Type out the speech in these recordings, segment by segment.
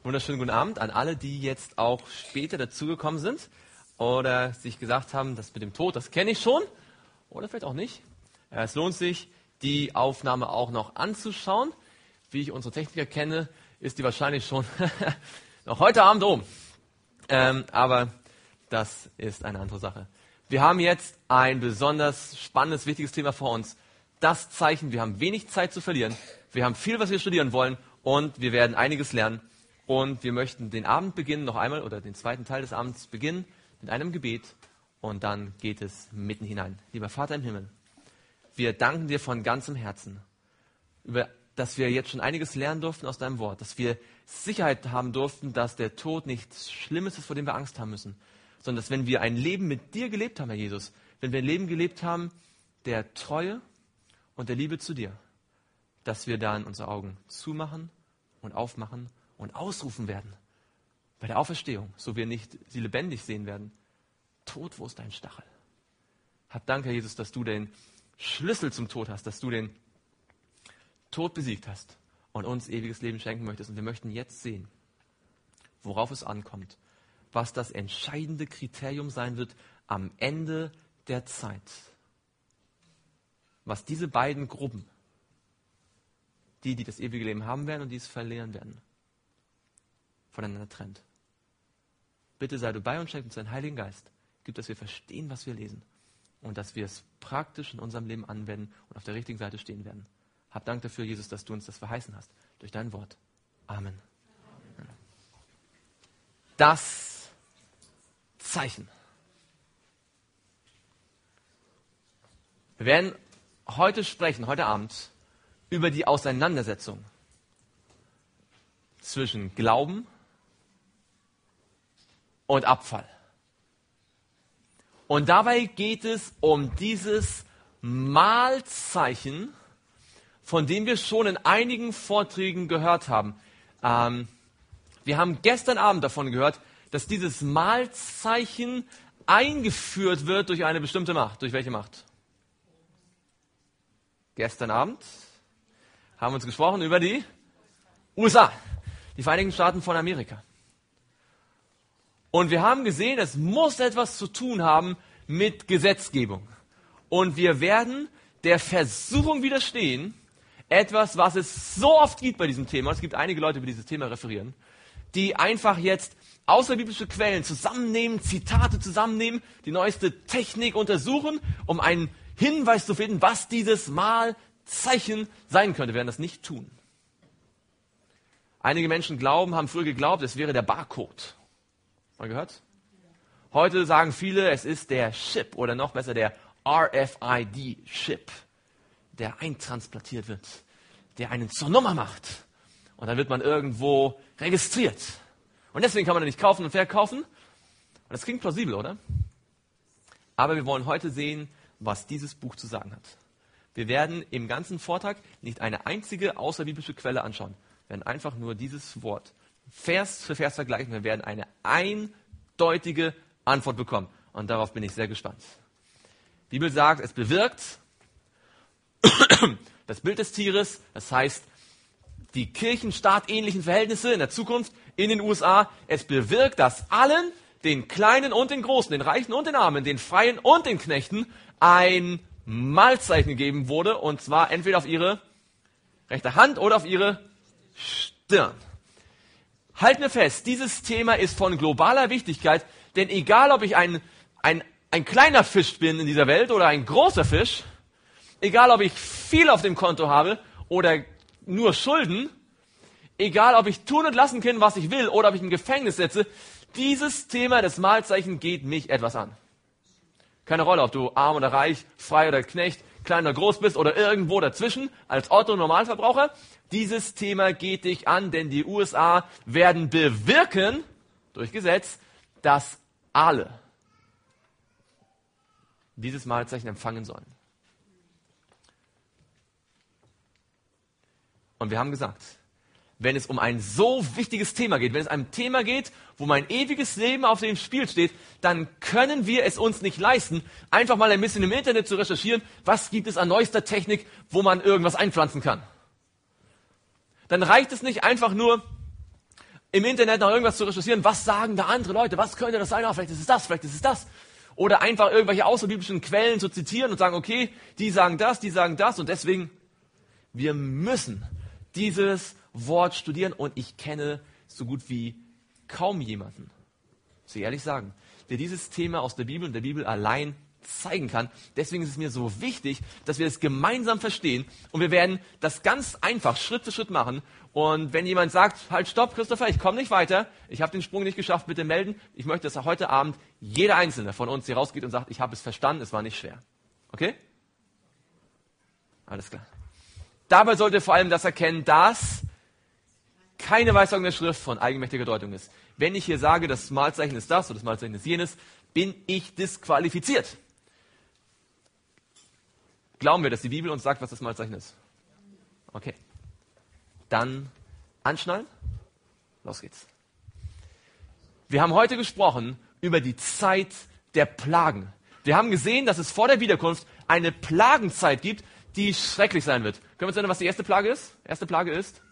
Wunderschönen guten Abend an alle, die jetzt auch später dazugekommen sind oder sich gesagt haben, das mit dem Tod, das kenne ich schon oder vielleicht auch nicht. Es lohnt sich, die Aufnahme auch noch anzuschauen. Wie ich unsere Techniker kenne, ist die wahrscheinlich schon noch heute Abend oben. Aber das ist eine andere Sache. Wir haben jetzt ein besonders spannendes, wichtiges Thema vor uns. Das Zeichen, wir haben wenig Zeit zu verlieren. Wir haben viel, was wir studieren wollen und wir werden einiges lernen. Und wir möchten den Abend beginnen, noch einmal, oder den zweiten Teil des Abends beginnen mit einem Gebet. Und dann geht es mitten hinein. Lieber Vater im Himmel, wir danken dir von ganzem Herzen, dass wir jetzt schon einiges lernen durften aus deinem Wort. Dass wir Sicherheit haben durften, dass der Tod nichts Schlimmes ist, vor dem wir Angst haben müssen. Sondern dass wenn wir ein Leben mit dir gelebt haben, Herr Jesus, wenn wir ein Leben gelebt haben der Treue und der Liebe zu dir, dass wir dann unsere Augen zumachen und aufmachen und ausrufen werden bei der Auferstehung, so wir nicht sie lebendig sehen werden. Tod, wo ist dein Stachel? Hab Dank, Herr Jesus, dass du den Schlüssel zum Tod hast, dass du den Tod besiegt hast und uns ewiges Leben schenken möchtest. Und wir möchten jetzt sehen, worauf es ankommt, was das entscheidende Kriterium sein wird am Ende der Zeit. Was diese beiden Gruppen, die das ewige Leben haben werden und die es verlieren werden, voneinander trennt. Bitte sei du bei uns, schenk uns deinen Heiligen Geist. Gib, dass wir verstehen, was wir lesen und dass wir es praktisch in unserem Leben anwenden und auf der richtigen Seite stehen werden. Hab Dank dafür, Jesus, dass du uns das verheißen hast, durch dein Wort. Amen. Das Zeichen. Wir werden heute sprechen, heute Abend, über die Auseinandersetzung zwischen Glauben und Abfall. Und dabei geht es um dieses Mahlzeichen, von dem wir schon in einigen Vorträgen gehört haben. Wir haben gestern Abend davon gehört, dass dieses Mahlzeichen eingeführt wird durch eine bestimmte Macht. Durch welche Macht? Gestern Abend haben wir uns gesprochen über die USA, die Vereinigten Staaten von Amerika. Und wir haben gesehen, es muss etwas zu tun haben mit Gesetzgebung. Und wir werden der Versuchung widerstehen, etwas, was es so oft gibt bei diesem Thema, es gibt einige Leute, die dieses Thema referieren, die einfach jetzt außerbiblische Quellen zusammennehmen, Zitate zusammennehmen, die neueste Technik untersuchen, um einen Hinweis zu finden, was dieses Mahlzeichen sein könnte. Wir werden das nicht tun. Einige Menschen haben früher geglaubt, es wäre der Barcode. Mal gehört? Heute sagen viele, es ist der Chip oder noch besser der RFID-Chip, der eintransplantiert wird, der einen zur Nummer macht. Und dann wird man irgendwo registriert. Und deswegen kann man den nicht kaufen und verkaufen. Und das klingt plausibel, oder? Aber wir wollen heute sehen, was dieses Buch zu sagen hat. Wir werden im ganzen Vortrag nicht eine einzige außerbiblische Quelle anschauen. Wir werden einfach nur dieses Wort Vers für Vers vergleichen. Wir werden eine eindeutige Antwort bekommen. Und darauf bin ich sehr gespannt. Die Bibel sagt, es bewirkt das Bild des Tieres, das heißt die kirchenstaatähnlichen Verhältnisse in der Zukunft in den USA. Es bewirkt, dass allen, den Kleinen und den Großen, den Reichen und den Armen, den Freien und den Knechten, ein Mahlzeichen gegeben wurde. Und zwar entweder auf ihre rechte Hand oder auf ihre Stirn. Halten wir fest, dieses Thema ist von globaler Wichtigkeit, denn egal ob ich ein kleiner Fisch bin in dieser Welt oder ein großer Fisch, egal ob ich viel auf dem Konto habe oder nur Schulden, egal ob ich tun und lassen kann, was ich will oder ob ich im Gefängnis sitze, dieses Thema des Mahlzeichen geht mich etwas an. Keine Rolle, ob du arm oder reich, frei oder Knecht, klein oder groß bist oder irgendwo dazwischen, als Otto-Normalverbraucher. Dieses Thema geht dich an, denn die USA werden bewirken, durch Gesetz, dass alle dieses Mahlzeichen empfangen sollen. Und wir haben gesagt, wenn es um ein so wichtiges Thema geht, wenn es um ein Thema geht, wo mein ewiges Leben auf dem Spiel steht, dann können wir es uns nicht leisten, einfach mal ein bisschen im Internet zu recherchieren, was gibt es an neuester Technik, wo man irgendwas einpflanzen kann. Dann reicht es nicht einfach nur, im Internet nach irgendwas zu recherchieren, was sagen da andere Leute, was könnte das sein, vielleicht ist es das, vielleicht ist es das. Oder einfach irgendwelche außerbiblischen Quellen zu zitieren und sagen, okay, die sagen das und deswegen, wir müssen dieses Wort studieren und ich kenne so gut wie kaum jemanden, muss ich ehrlich sagen, der dieses Thema aus der Bibel und der Bibel allein zeigen kann. Deswegen ist es mir so wichtig, dass wir es gemeinsam verstehen und wir werden das ganz einfach Schritt für Schritt machen. Und wenn jemand sagt, halt stopp, Christopher, ich komme nicht weiter, ich habe den Sprung nicht geschafft, bitte melden. Ich möchte, dass heute Abend jeder Einzelne von uns hier rausgeht und sagt, ich habe es verstanden, es war nicht schwer. Okay? Alles klar. Dabei sollte vor allem das erkennen, dass keine Weissagung der Schrift von eigenmächtiger Deutung ist. Wenn ich hier sage, das Malzeichen ist das oder das Malzeichen ist jenes, bin ich disqualifiziert. Glauben wir, dass die Bibel uns sagt, was das Malzeichen ist? Okay. Dann anschnallen. Los geht's. Wir haben heute gesprochen über die Zeit der Plagen. Wir haben gesehen, dass es vor der Wiederkunft eine Plagenzeit gibt, die schrecklich sein wird. Können wir uns erinnern, was die erste Plage ist? Erste Plage ist?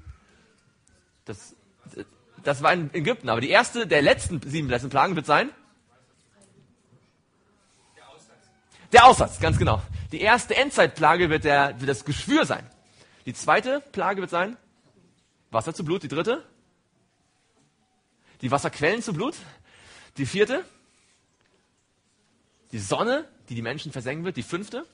Das war in Ägypten, aber die erste der letzten 7 letzten Plagen wird sein? Der Aussatz, ganz genau. Die erste Endzeitplage wird das Geschwür sein. Die zweite Plage wird sein Wasser zu Blut. Die dritte? Die Wasserquellen zu Blut. Die vierte? Die Sonne, die Menschen versenken wird. Die fünfte?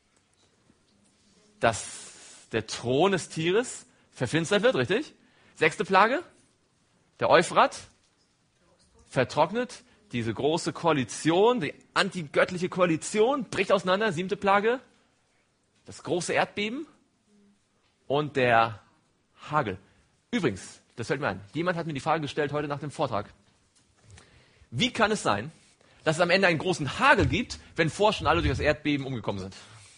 Dass der Thron des Tieres verfinstert wird, richtig? Sechste Plage? Der Euphrat vertrocknet. Diese große Koalition, die antigöttliche Koalition, bricht auseinander. 7. Plage, das große Erdbeben und der Hagel. Übrigens, das fällt mir ein, jemand hat mir die Frage gestellt heute nach dem Vortrag. Wie kann es sein, dass es am Ende einen großen Hagel gibt, wenn vorher schon alle durch das Erdbeben umgekommen sind?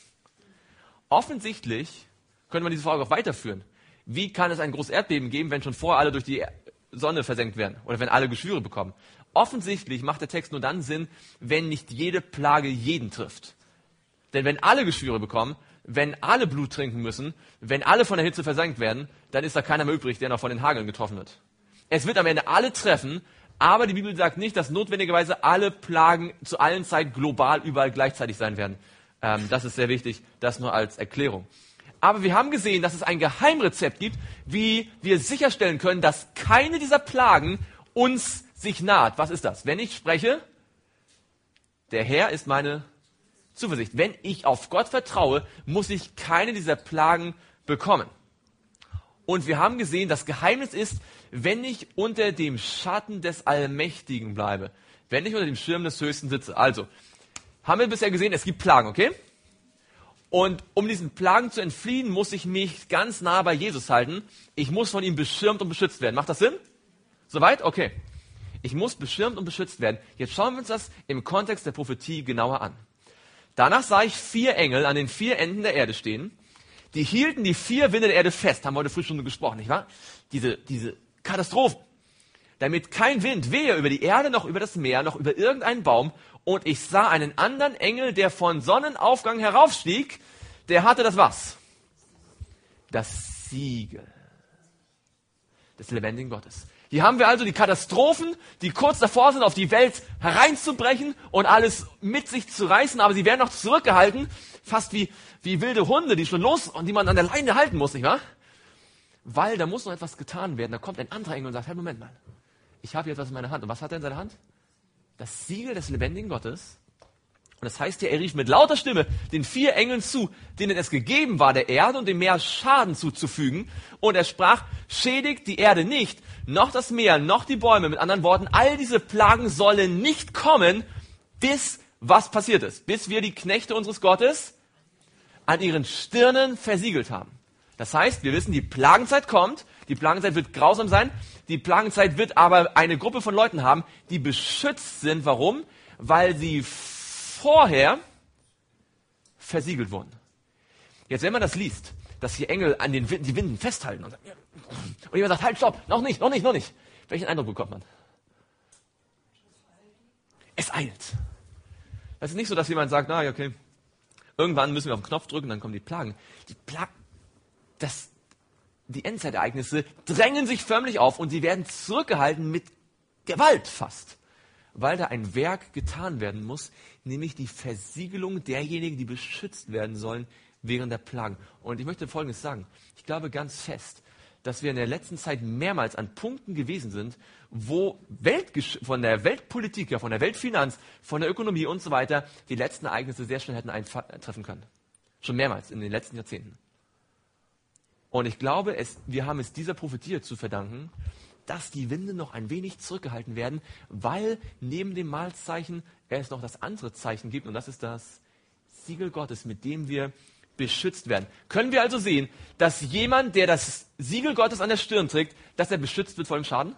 Offensichtlich könnte man diese Frage auch weiterführen. Wie kann es ein großes Erdbeben geben, wenn schon vorher alle durch die Sonne versenkt werden oder wenn alle Geschwüre bekommen? Offensichtlich macht der Text nur dann Sinn, wenn nicht jede Plage jeden trifft. Denn wenn alle Geschwüre bekommen, wenn alle Blut trinken müssen, wenn alle von der Hitze versenkt werden, dann ist da keiner mehr übrig, der noch von den Hageln getroffen wird. Es wird am Ende alle treffen, aber die Bibel sagt nicht, dass notwendigerweise alle Plagen zu allen Zeiten global überall gleichzeitig sein werden. Das ist sehr wichtig, das nur als Erklärung. Aber wir haben gesehen, dass es ein Geheimrezept gibt, wie wir sicherstellen können, dass keine dieser Plagen uns sich naht. Was ist das? Wenn ich spreche, der Herr ist meine Zuversicht. Wenn ich auf Gott vertraue, muss ich keine dieser Plagen bekommen. Und wir haben gesehen, das Geheimnis ist, wenn ich unter dem Schatten des Allmächtigen bleibe, wenn ich unter dem Schirm des Höchsten sitze. Also, haben wir bisher gesehen, es gibt Plagen, okay? Und um diesen Plagen zu entfliehen, muss ich mich ganz nah bei Jesus halten. Ich muss von ihm beschirmt und beschützt werden. Macht das Sinn? Soweit? Okay. Ich muss beschirmt und beschützt werden. Jetzt schauen wir uns das im Kontext der Prophetie genauer an. Danach sah ich 4 Engel an den 4 Enden der Erde stehen. Die hielten die 4 Winde der Erde fest. Haben wir heute früh schon gesprochen, nicht wahr? Diese Katastrophen. Damit kein Wind wehe über die Erde, noch über das Meer, noch über irgendeinen Baum. Und ich sah einen anderen Engel, der von Sonnenaufgang heraufstieg. Der hatte das was? Das Siegel des lebendigen Gottes. Hier haben wir also die Katastrophen, die kurz davor sind, auf die Welt hereinzubrechen und alles mit sich zu reißen, aber sie werden noch zurückgehalten, fast wie wilde Hunde, die schon los und die man an der Leine halten muss, nicht wahr? Weil da muss noch etwas getan werden. Da kommt ein anderer Engel und sagt, hey, Moment mal, ich habe jetzt was in meiner Hand. Und was hat er in seiner Hand? Das Siegel des lebendigen Gottes. Und das heißt hier, er rief mit lauter Stimme den 4 Engeln zu, denen es gegeben war, der Erde und dem Meer Schaden zuzufügen. Und er sprach, schädigt die Erde nicht, noch das Meer, noch die Bäume. Mit anderen Worten, all diese Plagen sollen nicht kommen, bis was passiert ist. Bis wir die Knechte unseres Gottes an ihren Stirnen versiegelt haben. Das heißt, wir wissen, die Plagenzeit kommt, die Plagenzeit wird grausam sein, die Plagenzeit wird aber eine Gruppe von Leuten haben, die beschützt sind. Warum? Weil sie vorher versiegelt wurden. Jetzt, wenn man das liest, dass hier Engel an die Winden festhalten und jemand sagt, halt, stopp, noch nicht. Welchen Eindruck bekommt man? Es eilt. Das ist nicht so, dass jemand sagt, na, okay, irgendwann müssen wir auf den Knopf drücken, dann kommen die Plagen. Die Plagen, die Endzeitereignisse drängen sich förmlich auf und sie werden zurückgehalten mit Gewalt fast, weil da ein Werk getan werden muss, nämlich die Versiegelung derjenigen, die beschützt werden sollen während der Plagen. Und ich möchte Folgendes sagen. Ich glaube ganz fest, dass wir in der letzten Zeit mehrmals an Punkten gewesen sind, wo von der Weltpolitik, ja, von der Weltfinanz, von der Ökonomie und so weiter die letzten Ereignisse sehr schnell hätten eintreffen können. Schon mehrmals in den letzten Jahrzehnten. Und ich glaube, wir haben es dieser Prophetie zu verdanken, dass die Winde noch ein wenig zurückgehalten werden, weil neben dem Mahlzeichen es noch das andere Zeichen gibt, und das ist das Siegel Gottes, mit dem wir beschützt werden. Können wir also sehen, dass jemand, der das Siegel Gottes an der Stirn trägt, dass er beschützt wird vor dem Schaden?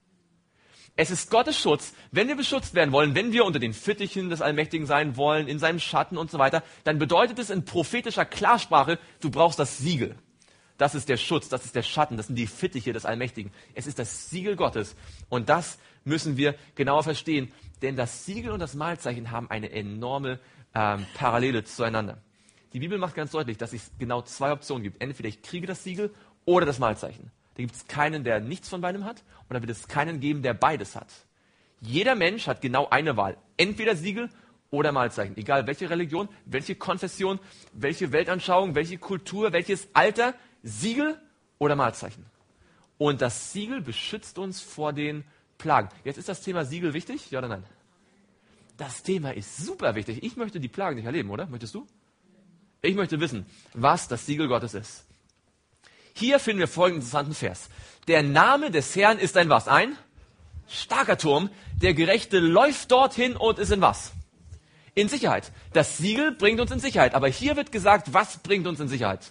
Es ist Gottes Schutz. Wenn wir beschützt werden wollen, wenn wir unter den Fittichen des Allmächtigen sein wollen, in seinem Schatten und so weiter, dann bedeutet es in prophetischer Klarsprache, du brauchst das Siegel. Das ist der Schutz, das ist der Schatten, das sind die Fittiche des Allmächtigen. Es ist das Siegel Gottes. Und das müssen wir genauer verstehen, denn das Siegel und das Mahlzeichen haben eine enorme Parallele zueinander. Die Bibel macht ganz deutlich, dass es genau zwei Optionen gibt. Entweder ich kriege das Siegel oder das Mahlzeichen. Da gibt es keinen, der nichts von beidem hat, und da wird es keinen geben, der beides hat. Jeder Mensch hat genau eine Wahl. Entweder Siegel oder Mahlzeichen. Egal welche Religion, welche Konfession, welche Weltanschauung, welche Kultur, welches Alter, Siegel oder Mahlzeichen. Und das Siegel beschützt uns vor den Plagen. Jetzt ist das Thema Siegel wichtig, ja oder nein? Das Thema ist super wichtig. Ich möchte die Plagen nicht erleben, oder? Möchtest du? Ich möchte wissen, was das Siegel Gottes ist. Hier finden wir folgenden interessanten Vers. Der Name des Herrn ist ein was? Ein starker Turm. Der Gerechte läuft dorthin und ist in was? In Sicherheit. Das Siegel bringt uns in Sicherheit. Aber hier wird gesagt, was bringt uns in Sicherheit?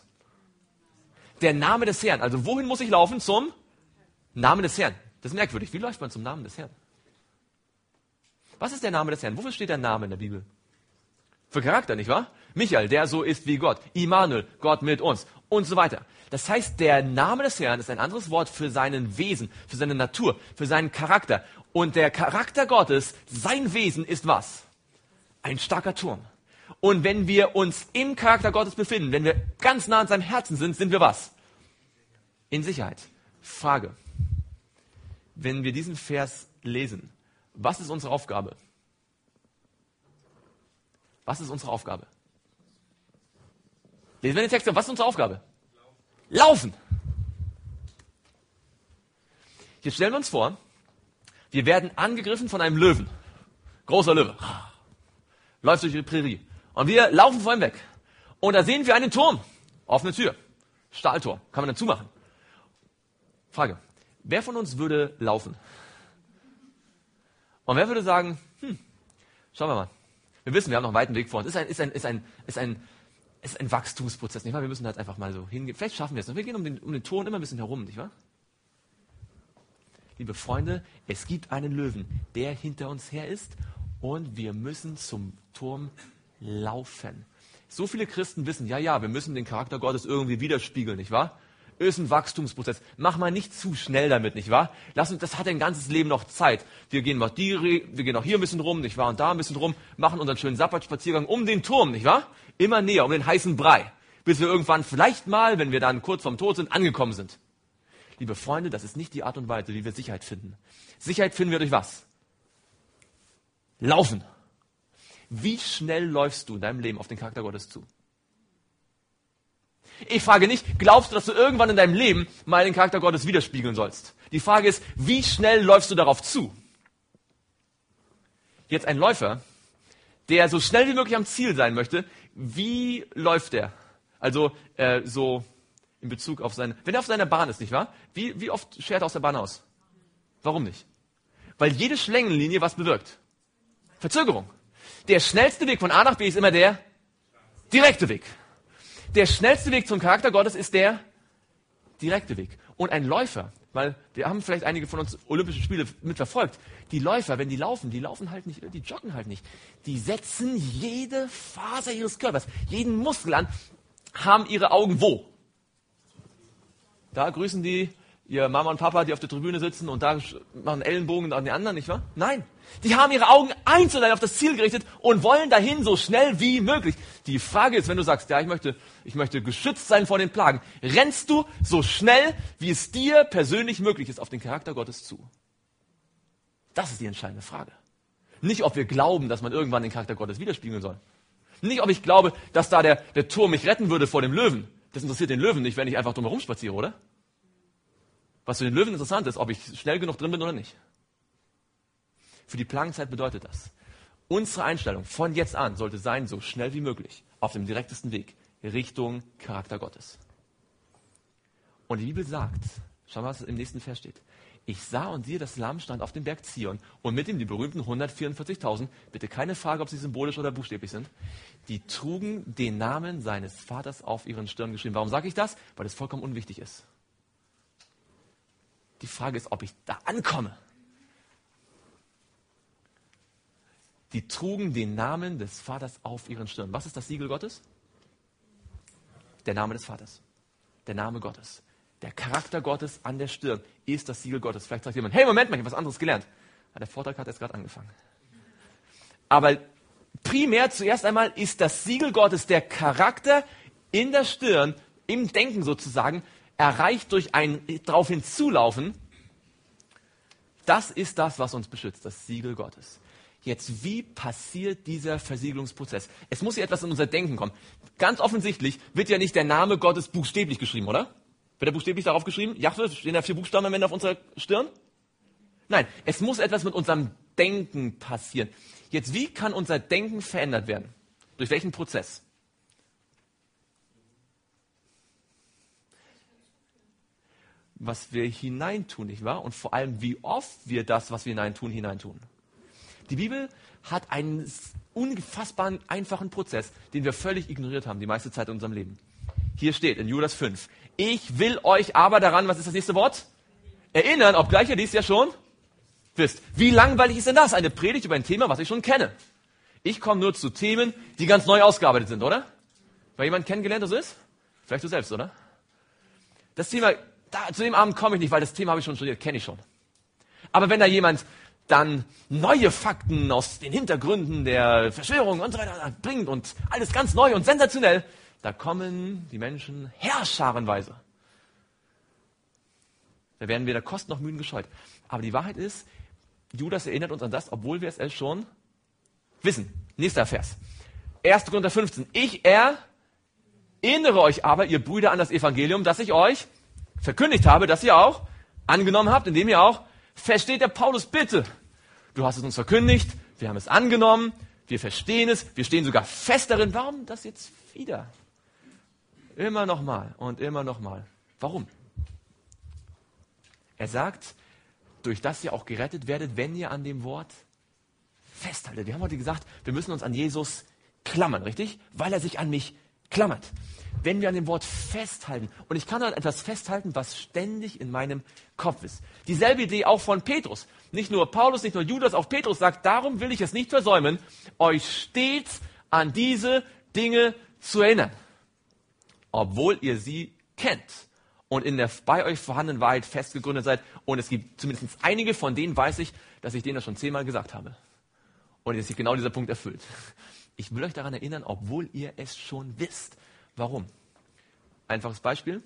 Der Name des Herrn. Also wohin muss ich laufen? Zum Namen des Herrn. Das ist merkwürdig. Wie läuft man zum Namen des Herrn? Was ist der Name des Herrn? Wofür steht der Name in der Bibel? Für Charakter, nicht wahr? Michael, der so ist wie Gott. Immanuel, Gott mit uns. Und so weiter. Das heißt, der Name des Herrn ist ein anderes Wort für seinen Wesen, für seine Natur, für seinen Charakter. Und der Charakter Gottes, sein Wesen ist was? Ein starker Turm. Und wenn wir uns im Charakter Gottes befinden, wenn wir ganz nah an seinem Herzen sind, sind wir was? In Sicherheit. Frage. Wenn wir diesen Vers lesen, was ist unsere Aufgabe? Was ist unsere Aufgabe? Lesen wir den Text, was ist unsere Aufgabe? Laufen. Jetzt stellen wir uns vor, wir werden angegriffen von einem Löwen. Großer Löwe. Läuft durch die Prärie. Und wir laufen vor ihm weg. Und da sehen wir einen Turm. Offene Tür. Stahltor. Kann man dann zumachen. Frage. Wer von uns würde laufen? Und wer würde sagen, schauen wir mal. Wir wissen, wir haben noch einen weiten Weg vor uns. Es ist ein Wachstumsprozess, nicht wahr? Wir müssen halt einfach mal so hingehen. Vielleicht schaffen wir es noch. Wir gehen um den Turm immer ein bisschen herum, nicht wahr? Liebe Freunde, es gibt einen Löwen, der hinter uns her ist, und wir müssen zum Turm laufen. So viele Christen wissen, ja, wir müssen den Charakter Gottes irgendwie widerspiegeln, nicht wahr? Ist ein Wachstumsprozess. Mach mal nicht zu schnell damit, nicht wahr? Das hat ein ganzes Leben noch Zeit. Wir gehen noch hier ein bisschen rum, nicht wahr? Und da ein bisschen rum, machen unseren schönen Sabbatspaziergang um den Turm, nicht wahr? Immer näher, um den heißen Brei. Bis wir irgendwann vielleicht mal, wenn wir dann kurz vorm Tod sind, angekommen sind. Liebe Freunde, das ist nicht die Art und Weise, wie wir Sicherheit finden. Sicherheit finden wir durch was? Laufen. Wie schnell läufst du in deinem Leben auf den Charakter Gottes zu? Ich frage nicht, glaubst du, dass du irgendwann in deinem Leben mal den Charakter Gottes widerspiegeln sollst? Die Frage ist, wie schnell läufst du darauf zu? Jetzt ein Läufer, der so schnell wie möglich am Ziel sein möchte, wie läuft der? Also so in Bezug auf wenn er auf seiner Bahn ist, nicht wahr? Wie oft schert er aus der Bahn aus? Warum nicht? Weil jede Schlängenlinie was bewirkt. Verzögerung. Der schnellste Weg von A nach B ist immer der direkte Weg. Der schnellste Weg zum Charakter Gottes ist der direkte Weg. Und ein Läufer, weil wir haben vielleicht einige von uns Olympische Spiele mitverfolgt, die Läufer, wenn die laufen halt nicht, die joggen halt nicht. Die setzen jede Faser ihres Körpers, jeden Muskel an, haben ihre Augen wo? Da grüßen die ihr Mama und Papa, die auf der Tribüne sitzen und da machen Ellenbogen an die anderen, nicht wahr? Nein, die haben ihre Augen einzeln auf das Ziel gerichtet und wollen dahin so schnell wie möglich. Die Frage ist, wenn du sagst, ja, ich möchte geschützt sein vor den Plagen, rennst du so schnell, wie es dir persönlich möglich ist, auf den Charakter Gottes zu? Das ist die entscheidende Frage. Nicht, ob wir glauben, dass man irgendwann den Charakter Gottes widerspiegeln soll. Nicht, ob ich glaube, dass da der Turm mich retten würde vor dem Löwen. Das interessiert den Löwen nicht, wenn ich einfach drumherum spaziere, oder? Was für den Löwen interessant ist, ob ich schnell genug drin bin oder nicht. Für die Plagenzeit bedeutet das. Unsere Einstellung von jetzt an sollte sein, so schnell wie möglich, auf dem direktesten Weg, Richtung Charakter Gottes. Und die Bibel sagt, schau mal, was im nächsten Vers steht. Ich sah und siehe, das Lamm stand auf dem Berg Zion und mit ihm die berühmten 144.000, bitte keine Frage, ob sie symbolisch oder buchstäblich sind, die trugen den Namen seines Vaters auf ihren Stirn geschrieben. Warum sage ich das? Weil das vollkommen unwichtig ist. Die Frage ist, ob ich da ankomme. Die trugen den Namen des Vaters auf ihren Stirn. Was ist das Siegel Gottes? Der Name des Vaters. Der Name Gottes. Der Charakter Gottes an der Stirn ist das Siegel Gottes. Vielleicht sagt jemand, hey, Moment mal, ich habe was anderes gelernt. Ja, der Vortrag hat erst gerade angefangen. Aber primär zuerst einmal ist das Siegel Gottes, der Charakter in der Stirn, im Denken sozusagen, erreicht durch ein darauf hinzulaufen. Das ist das, was uns beschützt, das Siegel Gottes. Jetzt, wie passiert dieser Versiegelungsprozess? Es muss ja etwas in unser Denken kommen. Ganz offensichtlich wird ja nicht der Name Gottes buchstäblich geschrieben, oder? Wird er buchstäblich darauf geschrieben? Jahwe, stehen da 4 Buchstaben am Ende auf unserer Stirn? Nein, es muss etwas mit unserem Denken passieren. Jetzt, wie kann unser Denken verändert werden? Durch welchen Prozess? Was wir hineintun, nicht wahr? Und vor allem, wie oft wir das, was wir hineintun. Die Bibel hat einen unfassbaren, einfachen Prozess, den wir völlig ignoriert haben, die meiste Zeit in unserem Leben. Hier steht in Judas 5, ich will euch aber daran, was ist das nächste Wort? Erinnern, obgleich ihr dies ja schon wisst. Wie langweilig ist denn das? Eine Predigt über ein Thema, was ich schon kenne. Ich komme nur zu Themen, die ganz neu ausgearbeitet sind, oder? Weil jemand kennengelernt, das ist? Vielleicht du selbst, oder? Das Thema, zu dem Abend komme ich nicht, weil das Thema habe ich schon studiert, kenne ich schon. Aber wenn da jemand dann neue Fakten aus den Hintergründen der Verschwörung und so weiter bringt und alles ganz neu und sensationell, da kommen die Menschen herscharenweise. Da werden weder Kosten noch Mühen gescheut. Aber die Wahrheit ist, Judas erinnert uns an das, obwohl wir es schon wissen. Nächster Vers. 1. Korinther 15. Ich erinnere euch aber, ihr Brüder, an das Evangelium, das ich euch verkündigt habe, das ihr auch angenommen habt, indem ihr auch versteht. Der Paulus, bitte, du hast es uns verkündigt, wir haben es angenommen, wir verstehen es, wir stehen sogar fest darin. Warum das jetzt wieder? Immer noch mal und immer noch mal. Warum? Er sagt, durch das ihr auch gerettet werdet, wenn ihr an dem Wort festhaltet. Wir haben heute gesagt, wir müssen uns an Jesus klammern, richtig? Weil er sich an mich klammert. Wenn wir an dem Wort festhalten, und ich kann an etwas festhalten, was ständig in meinem Kopf ist. Dieselbe Idee auch von Petrus. Nicht nur Paulus, nicht nur Judas, auch Petrus sagt, darum will ich es nicht versäumen, euch stets an diese Dinge zu erinnern. Obwohl ihr sie kennt und in der bei euch vorhandenen Wahrheit festgegründet seid. Und es gibt zumindest einige, von denen weiß ich, dass ich denen das schon 10-mal gesagt habe. Und jetzt ist genau dieser Punkt erfüllt. Ich will euch daran erinnern, obwohl ihr es schon wisst. Warum? Einfaches Beispiel.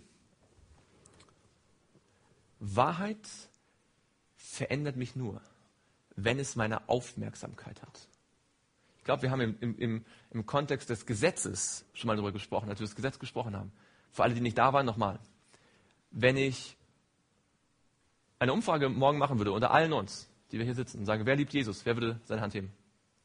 Wahrheit verändert mich nur, wenn es meine Aufmerksamkeit hat. Ich glaube, wir haben im Kontext des Gesetzes schon mal darüber gesprochen, als wir das Gesetz gesprochen haben. Für alle, die nicht da waren, nochmal. Wenn ich eine Umfrage morgen machen würde unter allen uns, die wir hier sitzen, und sagen, wer liebt Jesus? Wer würde seine Hand heben?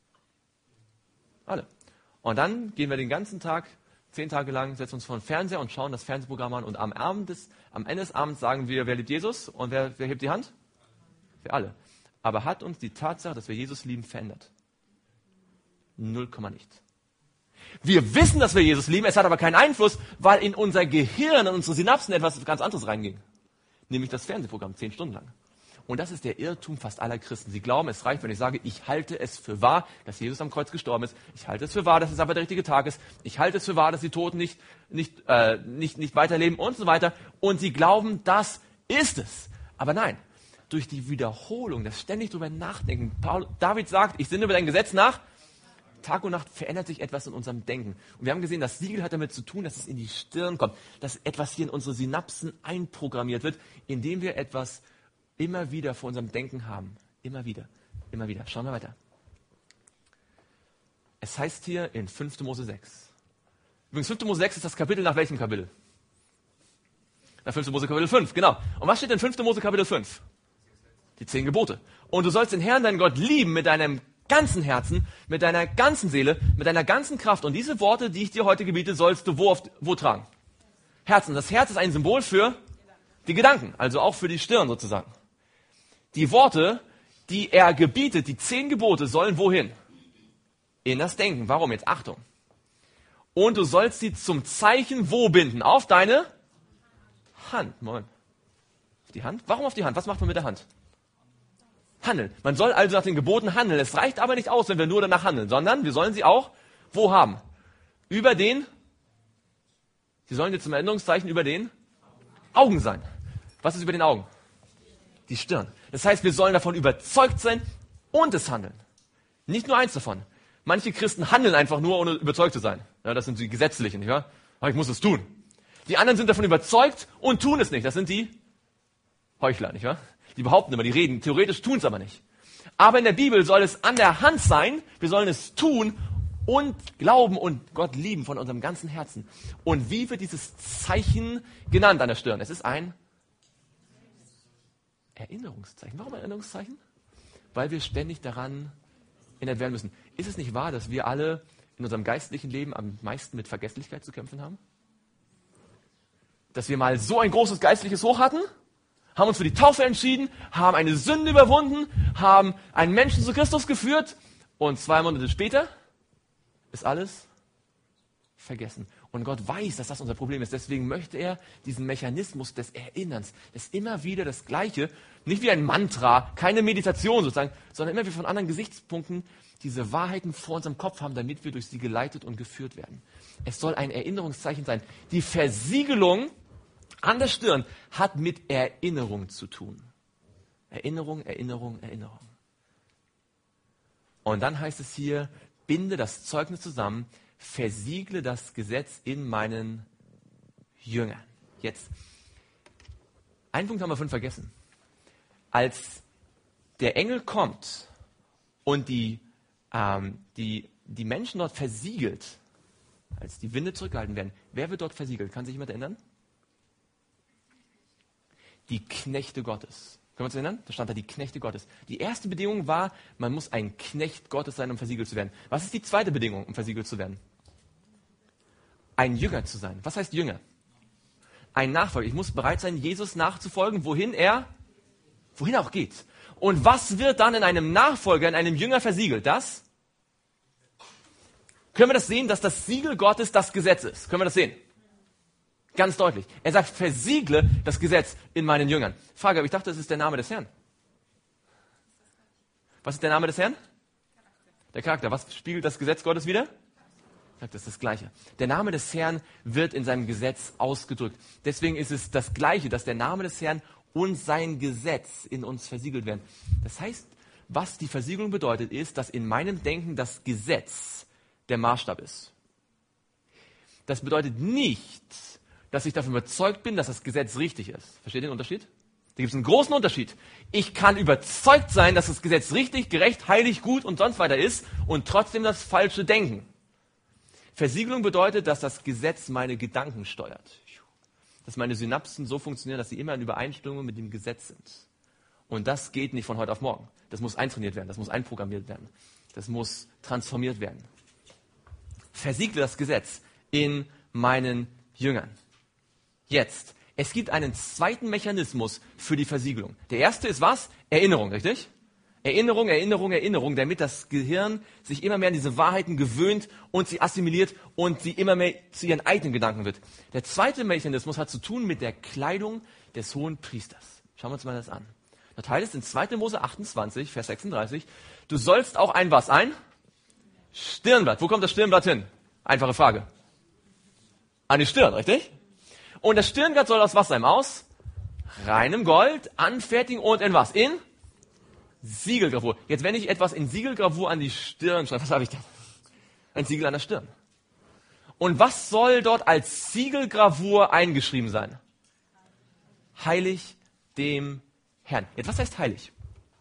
Alle. Und dann gehen wir den ganzen Tag, 10 Tage lang, setzen uns vor den Fernseher und schauen das Fernsehprogramm an. Und am Ende des Abends sagen wir, wer liebt Jesus? Und wer hebt die Hand? Wir alle. Aber hat uns die Tatsache, dass wir Jesus lieben, verändert? 0, nichts. Wir wissen, dass wir Jesus lieben, es hat aber keinen Einfluss, weil in unser Gehirn, in unsere Synapsen etwas ganz anderes reinging. Nämlich das Fernsehprogramm, 10 Stunden lang. Und das ist der Irrtum fast aller Christen. Sie glauben, es reicht, wenn ich sage, ich halte es für wahr, dass Jesus am Kreuz gestorben ist. Ich halte es für wahr, dass es aber der richtige Tag ist. Ich halte es für wahr, dass die Toten nicht weiterleben und so weiter. Und sie glauben, das ist es. Aber nein, durch die Wiederholung, das ständig drüber nachdenken. David sagt, ich sinne über dein Gesetz nach. Tag und Nacht verändert sich etwas in unserem Denken. Und wir haben gesehen, das Siegel hat damit zu tun, dass es in die Stirn kommt, dass etwas hier in unsere Synapsen einprogrammiert wird, indem wir etwas immer wieder vor unserem Denken haben. Immer wieder, immer wieder. Schauen wir weiter. Es heißt hier in 5. Mose 6. Übrigens, 5. Mose 6 ist das Kapitel nach welchem Kapitel? Nach 5. Mose Kapitel 5, genau. Und was steht in 5. Mose Kapitel 5? Die 10 Gebote. Und du sollst den Herrn, deinen Gott, lieben mit deinem ganzen Herzen, mit deiner ganzen Seele, mit deiner ganzen Kraft. Und diese Worte, die ich dir heute gebiete, sollst du wo tragen? Herzen. Das Herz ist ein Symbol für die Gedanken, also auch für die Stirn sozusagen. Die Worte, die er gebietet, die 10 Gebote, sollen wohin? In das Denken. Warum jetzt? Achtung. Und du sollst sie zum Zeichen wo binden? Auf deine Hand. Moin. Auf die Hand? Warum auf die Hand? Was macht man mit der Hand? Handeln. Man soll also nach den Geboten handeln. Es reicht aber nicht aus, wenn wir nur danach handeln, sondern wir sollen sie auch wo haben? Sie sollen jetzt zum Erinnerungszeichen über den Augen sein. Was ist über den Augen? Die Stirn. Das heißt, wir sollen davon überzeugt sein und es handeln. Nicht nur eins davon. Manche Christen handeln einfach nur, ohne überzeugt zu sein. Ja, das sind die Gesetzlichen, nicht wahr? Aber ich muss es tun. Die anderen sind davon überzeugt und tun es nicht. Das sind die Heuchler, nicht wahr? Die behaupten immer, die reden, theoretisch tun es aber nicht. Aber in der Bibel soll es an der Hand sein. Wir sollen es tun und glauben und Gott lieben von unserem ganzen Herzen. Und wie wird dieses Zeichen genannt an der Stirn? Es ist ein Erinnerungszeichen. Warum Erinnerungszeichen? Weil wir ständig daran erinnert werden müssen. Ist es nicht wahr, dass wir alle in unserem geistlichen Leben am meisten mit Vergesslichkeit zu kämpfen haben? Dass wir mal so ein großes geistliches Hoch hatten, haben uns für die Taufe entschieden, haben eine Sünde überwunden, haben einen Menschen zu Christus geführt und 2 Monate später ist alles vergessen. Und Gott weiß, dass das unser Problem ist. Deswegen möchte er diesen Mechanismus des Erinnerns, das immer wieder das Gleiche, nicht wie ein Mantra, keine Meditation sozusagen, sondern immer wieder von anderen Gesichtspunkten diese Wahrheiten vor unserem Kopf haben, damit wir durch sie geleitet und geführt werden. Es soll ein Erinnerungszeichen sein. Die Versiegelung an der Stirn hat mit Erinnerung zu tun. Erinnerung, Erinnerung, Erinnerung. Und dann heißt es hier, binde das Zeugnis zusammen, versiegle das Gesetz in meinen Jüngern. Jetzt, einen Punkt haben wir vorhin vergessen. Als der Engel kommt und die Menschen dort versiegelt, als die Winde zurückgehalten werden, wer wird dort versiegelt? Kann sich jemand erinnern? Die Knechte Gottes. Können wir uns erinnern? Da stand da die Knechte Gottes. Die erste Bedingung war, man muss ein Knecht Gottes sein, um versiegelt zu werden. Was ist die zweite Bedingung, um versiegelt zu werden? Ein Jünger zu sein. Was heißt Jünger? Ein Nachfolger. Ich muss bereit sein, Jesus nachzufolgen, wohin er auch geht. Und was wird dann in einem Nachfolger, in einem Jünger versiegelt? Das? Können wir das sehen, dass das Siegel Gottes das Gesetz ist? Können wir das sehen? Ganz deutlich. Er sagt, versiegle das Gesetz in meinen Jüngern. Frage, aber ich dachte, das ist der Name des Herrn. Was ist der Name des Herrn? Der Charakter. Was spiegelt das Gesetz Gottes wider? Das ist das Gleiche. Der Name des Herrn wird in seinem Gesetz ausgedrückt. Deswegen ist es das Gleiche, dass der Name des Herrn und sein Gesetz in uns versiegelt werden. Das heißt, was die Versiegelung bedeutet, ist, dass in meinem Denken das Gesetz der Maßstab ist. Das bedeutet nicht, dass ich davon überzeugt bin, dass das Gesetz richtig ist. Versteht ihr den Unterschied? Da gibt es einen großen Unterschied. Ich kann überzeugt sein, dass das Gesetz richtig, gerecht, heilig, gut und sonst weiter ist und trotzdem das Falsche denken. Versiegelung bedeutet, dass das Gesetz meine Gedanken steuert. Dass meine Synapsen so funktionieren, dass sie immer in Übereinstimmung mit dem Gesetz sind. Und das geht nicht von heute auf morgen. Das muss eintrainiert werden, das muss einprogrammiert werden. Das muss transformiert werden. Versiegle das Gesetz in meinen Jüngern. Jetzt, es gibt einen zweiten Mechanismus für die Versiegelung. Der erste ist was? Erinnerung, richtig? Erinnerung, Erinnerung, Erinnerung, damit das Gehirn sich immer mehr an diese Wahrheiten gewöhnt und sie assimiliert und sie immer mehr zu ihren eigenen Gedanken wird. Der zweite Mechanismus hat zu tun mit der Kleidung des hohen Priesters. Schauen wir uns mal das an. Da heißt es in 2. Mose 28, Vers 36, du sollst auch ein was? Ein Stirnblatt. Wo kommt das Stirnblatt hin? Einfache Frage. An die Stirn, richtig? Und das Stirnblatt soll aus was sein? Aus reinem Gold anfertigen und in was? In Siegelgravur. Jetzt, wenn ich etwas in Siegelgravur an die Stirn schreibe, was habe ich da? Ein Siegel an der Stirn. Und was soll dort als Siegelgravur eingeschrieben sein? Heilig dem Herrn. Jetzt, was heißt heilig?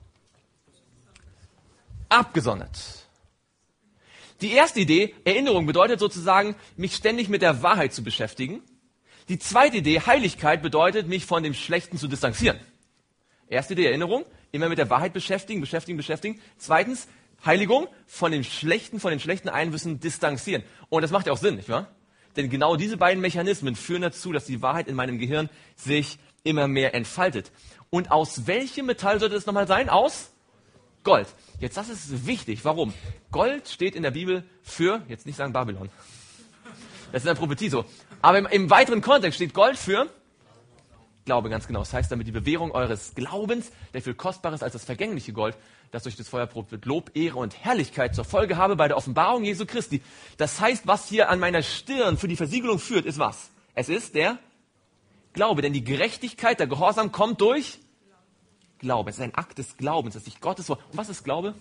Abgesondert. Die erste Idee, Erinnerung, bedeutet sozusagen, mich ständig mit der Wahrheit zu beschäftigen. Die zweite Idee, Heiligkeit, bedeutet, mich von dem Schlechten zu distanzieren. Erste Idee, Erinnerung, immer mit der Wahrheit beschäftigen. Zweitens, Heiligung, von den schlechten Einflüssen distanzieren. Und das macht ja auch Sinn, nicht wahr? Denn genau diese beiden Mechanismen führen dazu, dass die Wahrheit in meinem Gehirn sich immer mehr entfaltet. Und aus welchem Metall sollte es nochmal sein? Aus Gold. Jetzt, das ist wichtig. Warum? Gold steht in der Bibel für, jetzt nicht sagen Babylon. Das ist eine Prophetie so. Aber im weiteren Kontext steht Gold für Glaube, ganz genau. Das heißt damit die Bewährung eures Glaubens, der viel kostbarer ist als das vergängliche Gold, das durch das Feuer probt wird, Lob, Ehre und Herrlichkeit zur Folge habe bei der Offenbarung Jesu Christi. Das heißt, was hier an meiner Stirn für die Versiegelung führt, ist was? Es ist der Glaube, denn die Gerechtigkeit, der Gehorsam kommt durch Glaube. Es ist ein Akt des Glaubens, das ist Gottes Wort. Und was ist Glaube?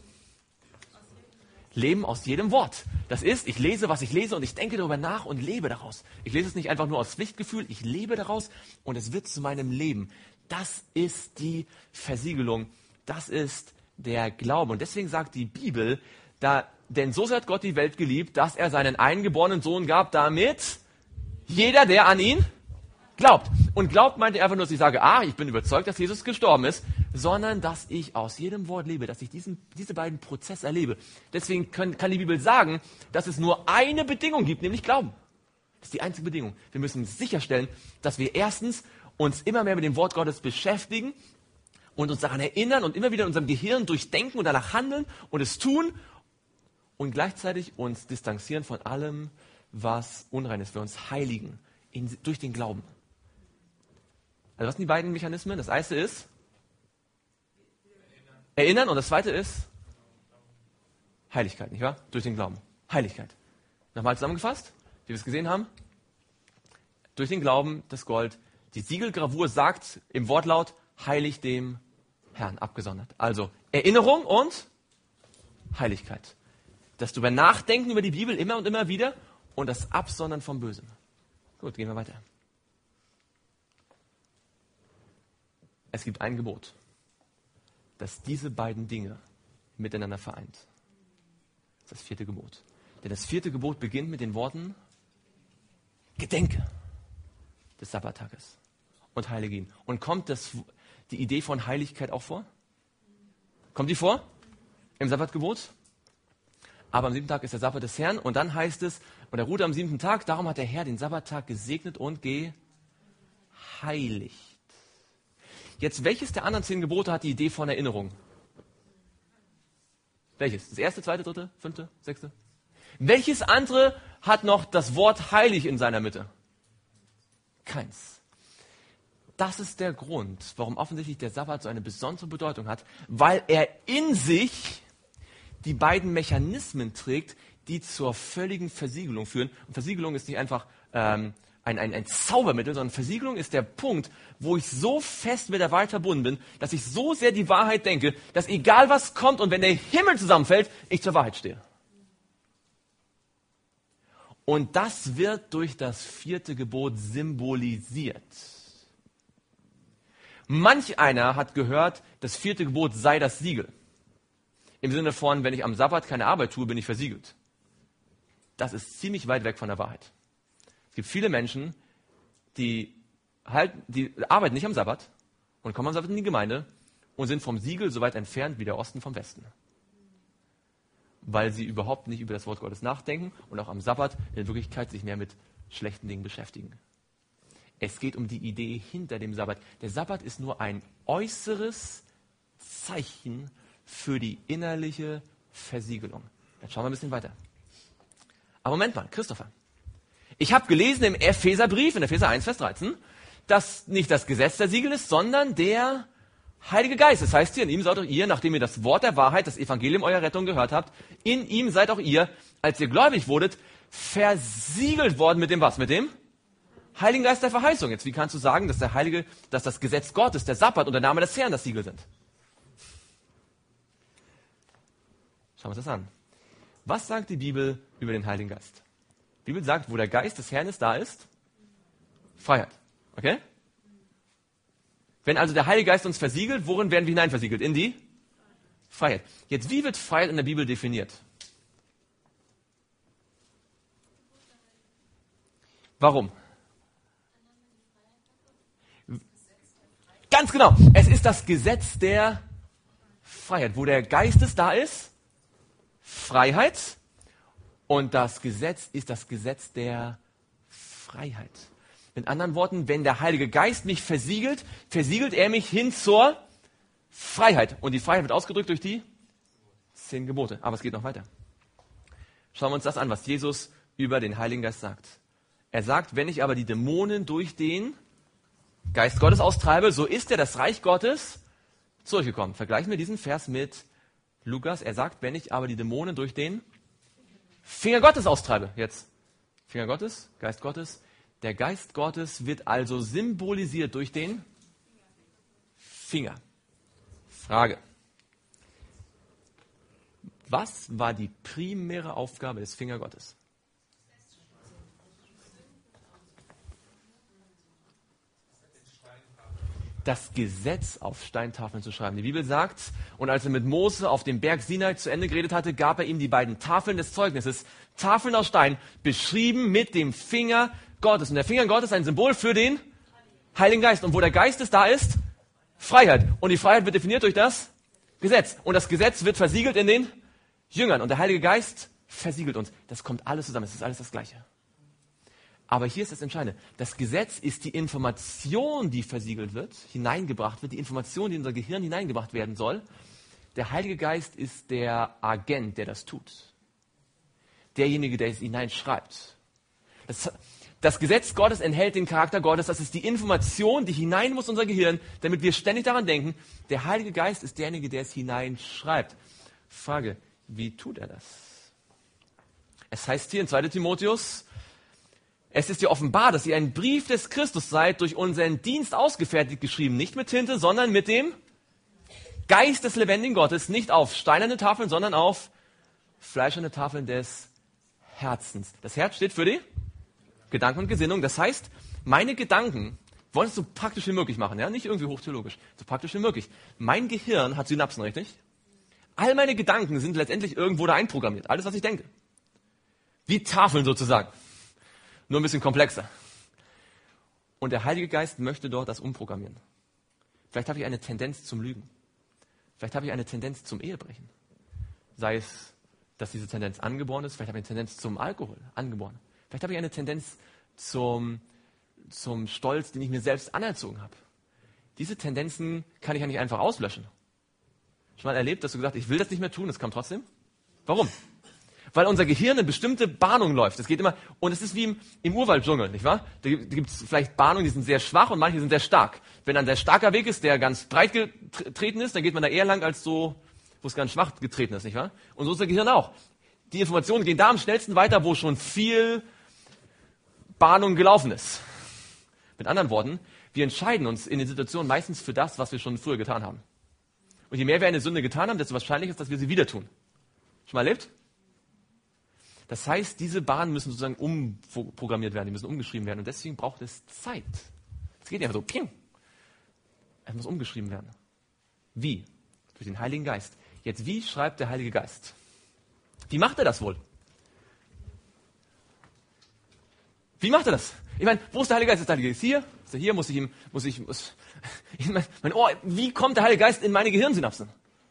Leben aus jedem Wort. Das ist, ich lese, was ich lese und ich denke darüber nach und lebe daraus. Ich lese es nicht einfach nur aus Pflichtgefühl, ich lebe daraus und es wird zu meinem Leben. Das ist die Versiegelung. Das ist der Glaube. Und deswegen sagt die Bibel, denn so sehr hat Gott die Welt geliebt, dass er seinen eingeborenen Sohn gab, damit jeder, der an ihn glaubt. Und glaubt meint er einfach nur, dass ich sage, ich bin überzeugt, dass Jesus gestorben ist, sondern dass ich aus jedem Wort lebe, dass ich diese beiden Prozesse erlebe. Deswegen kann die Bibel sagen, dass es nur eine Bedingung gibt, nämlich Glauben. Das ist die einzige Bedingung. Wir müssen sicherstellen, dass wir erstens uns immer mehr mit dem Wort Gottes beschäftigen und uns daran erinnern und immer wieder in unserem Gehirn durchdenken und danach handeln und es tun und gleichzeitig uns distanzieren von allem, was unrein ist. Wir uns heiligen durch den Glauben. Also was sind die beiden Mechanismen? Das erste ist Erinnern und das zweite ist Heiligkeit, nicht wahr? Durch den Glauben. Heiligkeit. Nochmal zusammengefasst, wie wir es gesehen haben. Durch den Glauben das Gold. Die Siegelgravur sagt im Wortlaut heilig dem Herrn, abgesondert. Also Erinnerung und Heiligkeit. Das drüber nachdenken über die Bibel immer und immer wieder und das Absondern vom Bösen. Gut, gehen wir weiter. Es gibt ein Gebot, das diese beiden Dinge miteinander vereint. Das ist das 4. Gebot. Denn das 4. Gebot beginnt mit den Worten Gedenke des Sabbattages und heilige ihn. Und kommt die Idee von Heiligkeit auch vor? Kommt die vor? Im Sabbatgebot? Aber am 7. Tag ist der Sabbat des Herrn und dann heißt es, und er ruhte am 7. Tag, darum hat der Herr den Sabbattag gesegnet und geheiligt. Jetzt, welches der anderen 10 Gebote hat die Idee von Erinnerung? Welches? Das 1., 2., 3., 5., 6.? Welches andere hat noch das Wort heilig in seiner Mitte? Keins. Das ist der Grund, warum offensichtlich der Sabbat so eine besondere Bedeutung hat, weil er in sich die beiden Mechanismen trägt, die zur völligen Versiegelung führen. Und Versiegelung ist nicht einfach ein Zaubermittel, sondern Versiegelung ist der Punkt, wo ich so fest mit der Wahrheit verbunden bin, dass ich so sehr die Wahrheit denke, dass egal was kommt und wenn der Himmel zusammenfällt, ich zur Wahrheit stehe. Und das wird durch das 4. Gebot symbolisiert. Manch einer hat gehört, das 4. Gebot sei das Siegel. Im Sinne von, wenn ich am Sabbat keine Arbeit tue, bin ich versiegelt. Das ist ziemlich weit weg von der Wahrheit. Es gibt viele Menschen, die arbeiten nicht am Sabbat und kommen am Sabbat in die Gemeinde und sind vom Siegel so weit entfernt wie der Osten vom Westen. Weil sie überhaupt nicht über das Wort Gottes nachdenken und auch am Sabbat in Wirklichkeit sich mehr mit schlechten Dingen beschäftigen. Es geht um die Idee hinter dem Sabbat. Der Sabbat ist nur ein äußeres Zeichen für die innerliche Versiegelung. Jetzt schauen wir ein bisschen weiter. Aber Moment mal, Christopher. Ich habe gelesen im Epheserbrief, in Epheser 1, Vers 13, dass nicht das Gesetz der Siegel ist, sondern der Heilige Geist. Das heißt hier, in ihm seid auch ihr, nachdem ihr das Wort der Wahrheit, das Evangelium eurer Rettung gehört habt, in ihm seid auch ihr, als ihr gläubig wurdet, versiegelt worden mit dem was? Mit dem Heiligen Geist der Verheißung. Jetzt, wie kannst du sagen, dass das Gesetz Gottes, der Sabbat und der Name des Herrn das Siegel sind? Schauen wir uns das an. Was sagt die Bibel über den Heiligen Geist? Die Bibel sagt, wo der Geist des Herrn ist, da ist Freiheit. Okay? Wenn also der Heilige Geist uns versiegelt, worin werden wir hinein versiegelt? In die Freiheit. Jetzt, wie wird Freiheit in der Bibel definiert? Warum? Ganz genau. Es ist das Gesetz der Freiheit. Wo der Geist ist, da ist Freiheit. Und das Gesetz ist das Gesetz der Freiheit. Mit anderen Worten, wenn der Heilige Geist mich versiegelt, versiegelt er mich hin zur Freiheit. Und die Freiheit wird ausgedrückt durch die 10 Gebote. Aber es geht noch weiter. Schauen wir uns das an, was Jesus über den Heiligen Geist sagt. Er sagt, wenn ich aber die Dämonen durch den Geist Gottes austreibe, so ist das Reich Gottes zurückgekommen. Vergleichen wir diesen Vers mit Lukas. Er sagt, wenn ich aber die Dämonen durch den Finger Gottes austreibe. Jetzt Finger Gottes, Geist Gottes. Der Geist Gottes wird also symbolisiert durch den Finger. Frage. Was war die primäre Aufgabe des Finger Gottes? Das Gesetz auf Steintafeln zu schreiben. Die Bibel sagt, und als er mit Mose auf dem Berg Sinai zu Ende geredet hatte, gab er ihm die beiden Tafeln des Zeugnisses, Tafeln aus Stein, beschrieben mit dem Finger Gottes. Und der Finger Gottes ist ein Symbol für den Heiligen Geist. Und wo der Geist ist, da ist Freiheit. Und die Freiheit wird definiert durch das Gesetz. Und das Gesetz wird versiegelt in den Jüngern. Und der Heilige Geist versiegelt uns. Das kommt alles zusammen. Es ist alles das Gleiche. Aber hier ist das Entscheidende. Das Gesetz ist die Information, die versiegelt wird, hineingebracht wird, die Information, die in unser Gehirn hineingebracht werden soll. Der Heilige Geist ist der Agent, der das tut. Derjenige, der es hineinschreibt. Das Gesetz Gottes enthält den Charakter Gottes. Das ist die Information, die hinein muss in unser Gehirn, damit wir ständig daran denken. Der Heilige Geist ist derjenige, der es hineinschreibt. Frage, wie tut er das? Es heißt hier in 2. Timotheus, es ist dir offenbar, dass ihr ein Brief des Christus seid, durch unseren Dienst ausgefertigt geschrieben, nicht mit Tinte, sondern mit dem Geist des lebendigen Gottes, nicht auf steinerne Tafeln, sondern auf fleischerne Tafeln des Herzens. Das Herz steht für die Gedanken und Gesinnung. Das heißt, meine Gedanken wollen es so praktisch wie möglich machen, ja, nicht irgendwie hochtheologisch, so praktisch wie möglich. Mein Gehirn hat Synapsen, richtig? All meine Gedanken sind letztendlich irgendwo da einprogrammiert, alles, was ich denke. Wie Tafeln sozusagen. Nur ein bisschen komplexer. Und der Heilige Geist möchte dort das umprogrammieren. Vielleicht habe ich eine Tendenz zum Lügen. Vielleicht habe ich eine Tendenz zum Ehebrechen. Sei es, dass diese Tendenz angeboren ist. Vielleicht habe ich eine Tendenz zum Alkohol, angeboren. Vielleicht habe ich eine Tendenz zum Stolz, den ich mir selbst anerzogen habe. Diese Tendenzen kann ich ja nicht einfach auslöschen. Schon mal erlebt, dass du gesagt hast, ich will das nicht mehr tun, es kam trotzdem? Warum? Weil unser Gehirn eine bestimmte Bahnung läuft. Es geht immer, und es ist wie im Urwalddschungel, nicht wahr? Da gibt es vielleicht Bahnungen, die sind sehr schwach und manche sind sehr stark. Wenn ein sehr starker Weg ist, der ganz breit getreten ist, dann geht man da eher lang als so, wo es ganz schwach getreten ist, nicht wahr? Und so ist das Gehirn auch. Die Informationen gehen da am schnellsten weiter, wo schon viel Bahnung gelaufen ist. Mit anderen Worten, wir entscheiden uns in den Situationen meistens für das, was wir schon früher getan haben. Und je mehr wir eine Sünde getan haben, desto wahrscheinlicher ist, dass wir sie wieder tun. Schon mal erlebt? Das heißt, diese Bahnen müssen sozusagen umprogrammiert werden, die müssen umgeschrieben werden. Und deswegen braucht es Zeit. Es geht nicht einfach so, ping. Es muss umgeschrieben werden. Wie? Durch den Heiligen Geist. Jetzt, wie schreibt der Heilige Geist? Wie macht er das wohl? Wie macht er das? Ich meine, wo ist der Heilige Geist? Ist der Heilige Geist hier? Ist er hier? Mein Ohr, wie kommt der Heilige Geist in meine Gehirnsynapsen?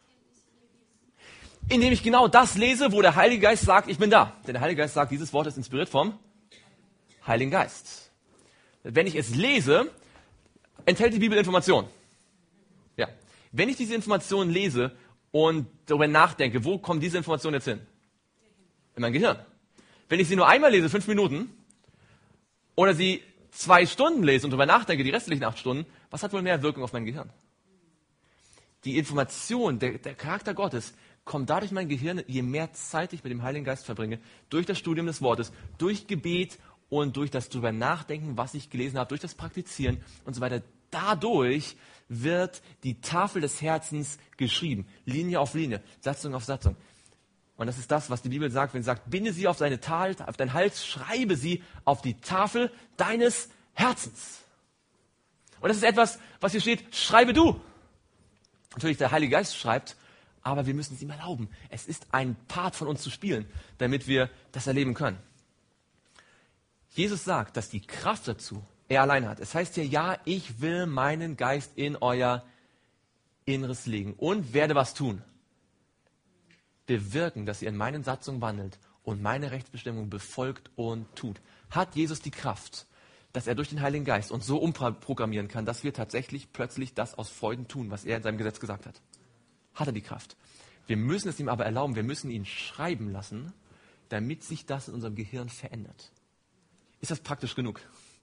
Indem ich genau das lese, wo der Heilige Geist sagt, ich bin da. Denn der Heilige Geist sagt, dieses Wort ist inspiriert vom Heiligen Geist. Wenn ich es lese, enthält die Bibel Informationen. Ja. Wenn ich diese Informationen lese und darüber nachdenke, wo kommt diese Information jetzt hin? In mein Gehirn. Wenn ich sie nur einmal lese, 5 Minuten, oder sie 2 Stunden lese und darüber nachdenke, die restlichen 8 Stunden, was hat wohl mehr Wirkung auf mein Gehirn? Die Information, der Charakter Gottes, kommt dadurch in mein Gehirn, je mehr Zeit ich mit dem Heiligen Geist verbringe, durch das Studium des Wortes, durch Gebet und durch das drüber nachdenken, was ich gelesen habe, durch das Praktizieren und so weiter, dadurch wird die Tafel des Herzens geschrieben. Linie auf Linie, Satzung auf Satzung. Und das ist das, was die Bibel sagt, wenn sie sagt, binde sie auf deinen Hals, schreibe sie auf die Tafel deines Herzens. Und das ist etwas, was hier steht, schreibe du. Natürlich der Heilige Geist schreibt, aber wir müssen es ihm erlauben. Es ist ein Part von uns zu spielen, damit wir das erleben können. Jesus sagt, dass die Kraft dazu er allein hat. Es heißt hier, ja, ich will meinen Geist in euer Inneres legen und werde was tun. Bewirken, dass ihr in meinen Satzungen wandelt und meine Rechtsbestimmung befolgt und tut. Hat Jesus die Kraft, dass er durch den Heiligen Geist uns so umprogrammieren kann, dass wir tatsächlich plötzlich das aus Freuden tun, was er in seinem Gesetz gesagt hat? Hat er die Kraft. Wir müssen es ihm aber erlauben, wir müssen ihn schreiben lassen, damit sich das in unserem Gehirn verändert. Ist das praktisch genug?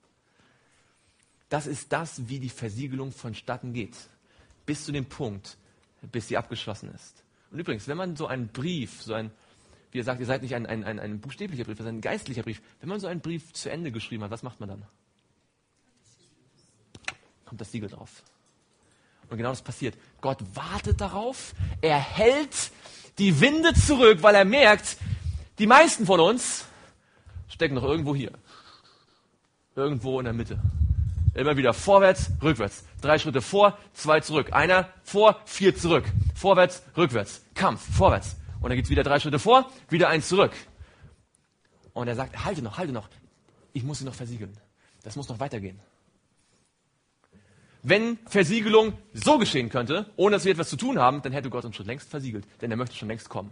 Das ist das, wie die Versiegelung vonstatten geht. Bis zu dem Punkt, bis sie abgeschlossen ist. Und übrigens, wenn man so einen Brief, wie ihr sagt, ihr seid nicht ein buchstäblicher Brief, sondern ein geistlicher Brief. Wenn man so einen Brief zu Ende geschrieben hat, was macht man dann? Kommt das Siegel drauf. Und genau das passiert. Gott wartet darauf, er hält die Winde zurück, weil er merkt, die meisten von uns stecken noch irgendwo hier. Irgendwo in der Mitte. Immer wieder vorwärts, rückwärts. 3 Schritte vor, 2 zurück. Einer vor, 4 zurück. Vorwärts, rückwärts. Kampf, vorwärts. Und dann geht es wieder 3 Schritte vor, wieder 1 zurück. Und er sagt, halte noch. Ich muss sie noch versiegeln. Das muss noch weitergehen. Wenn Versiegelung so geschehen könnte, ohne dass wir etwas zu tun haben, dann hätte Gott uns schon längst versiegelt. Denn er möchte schon längst kommen.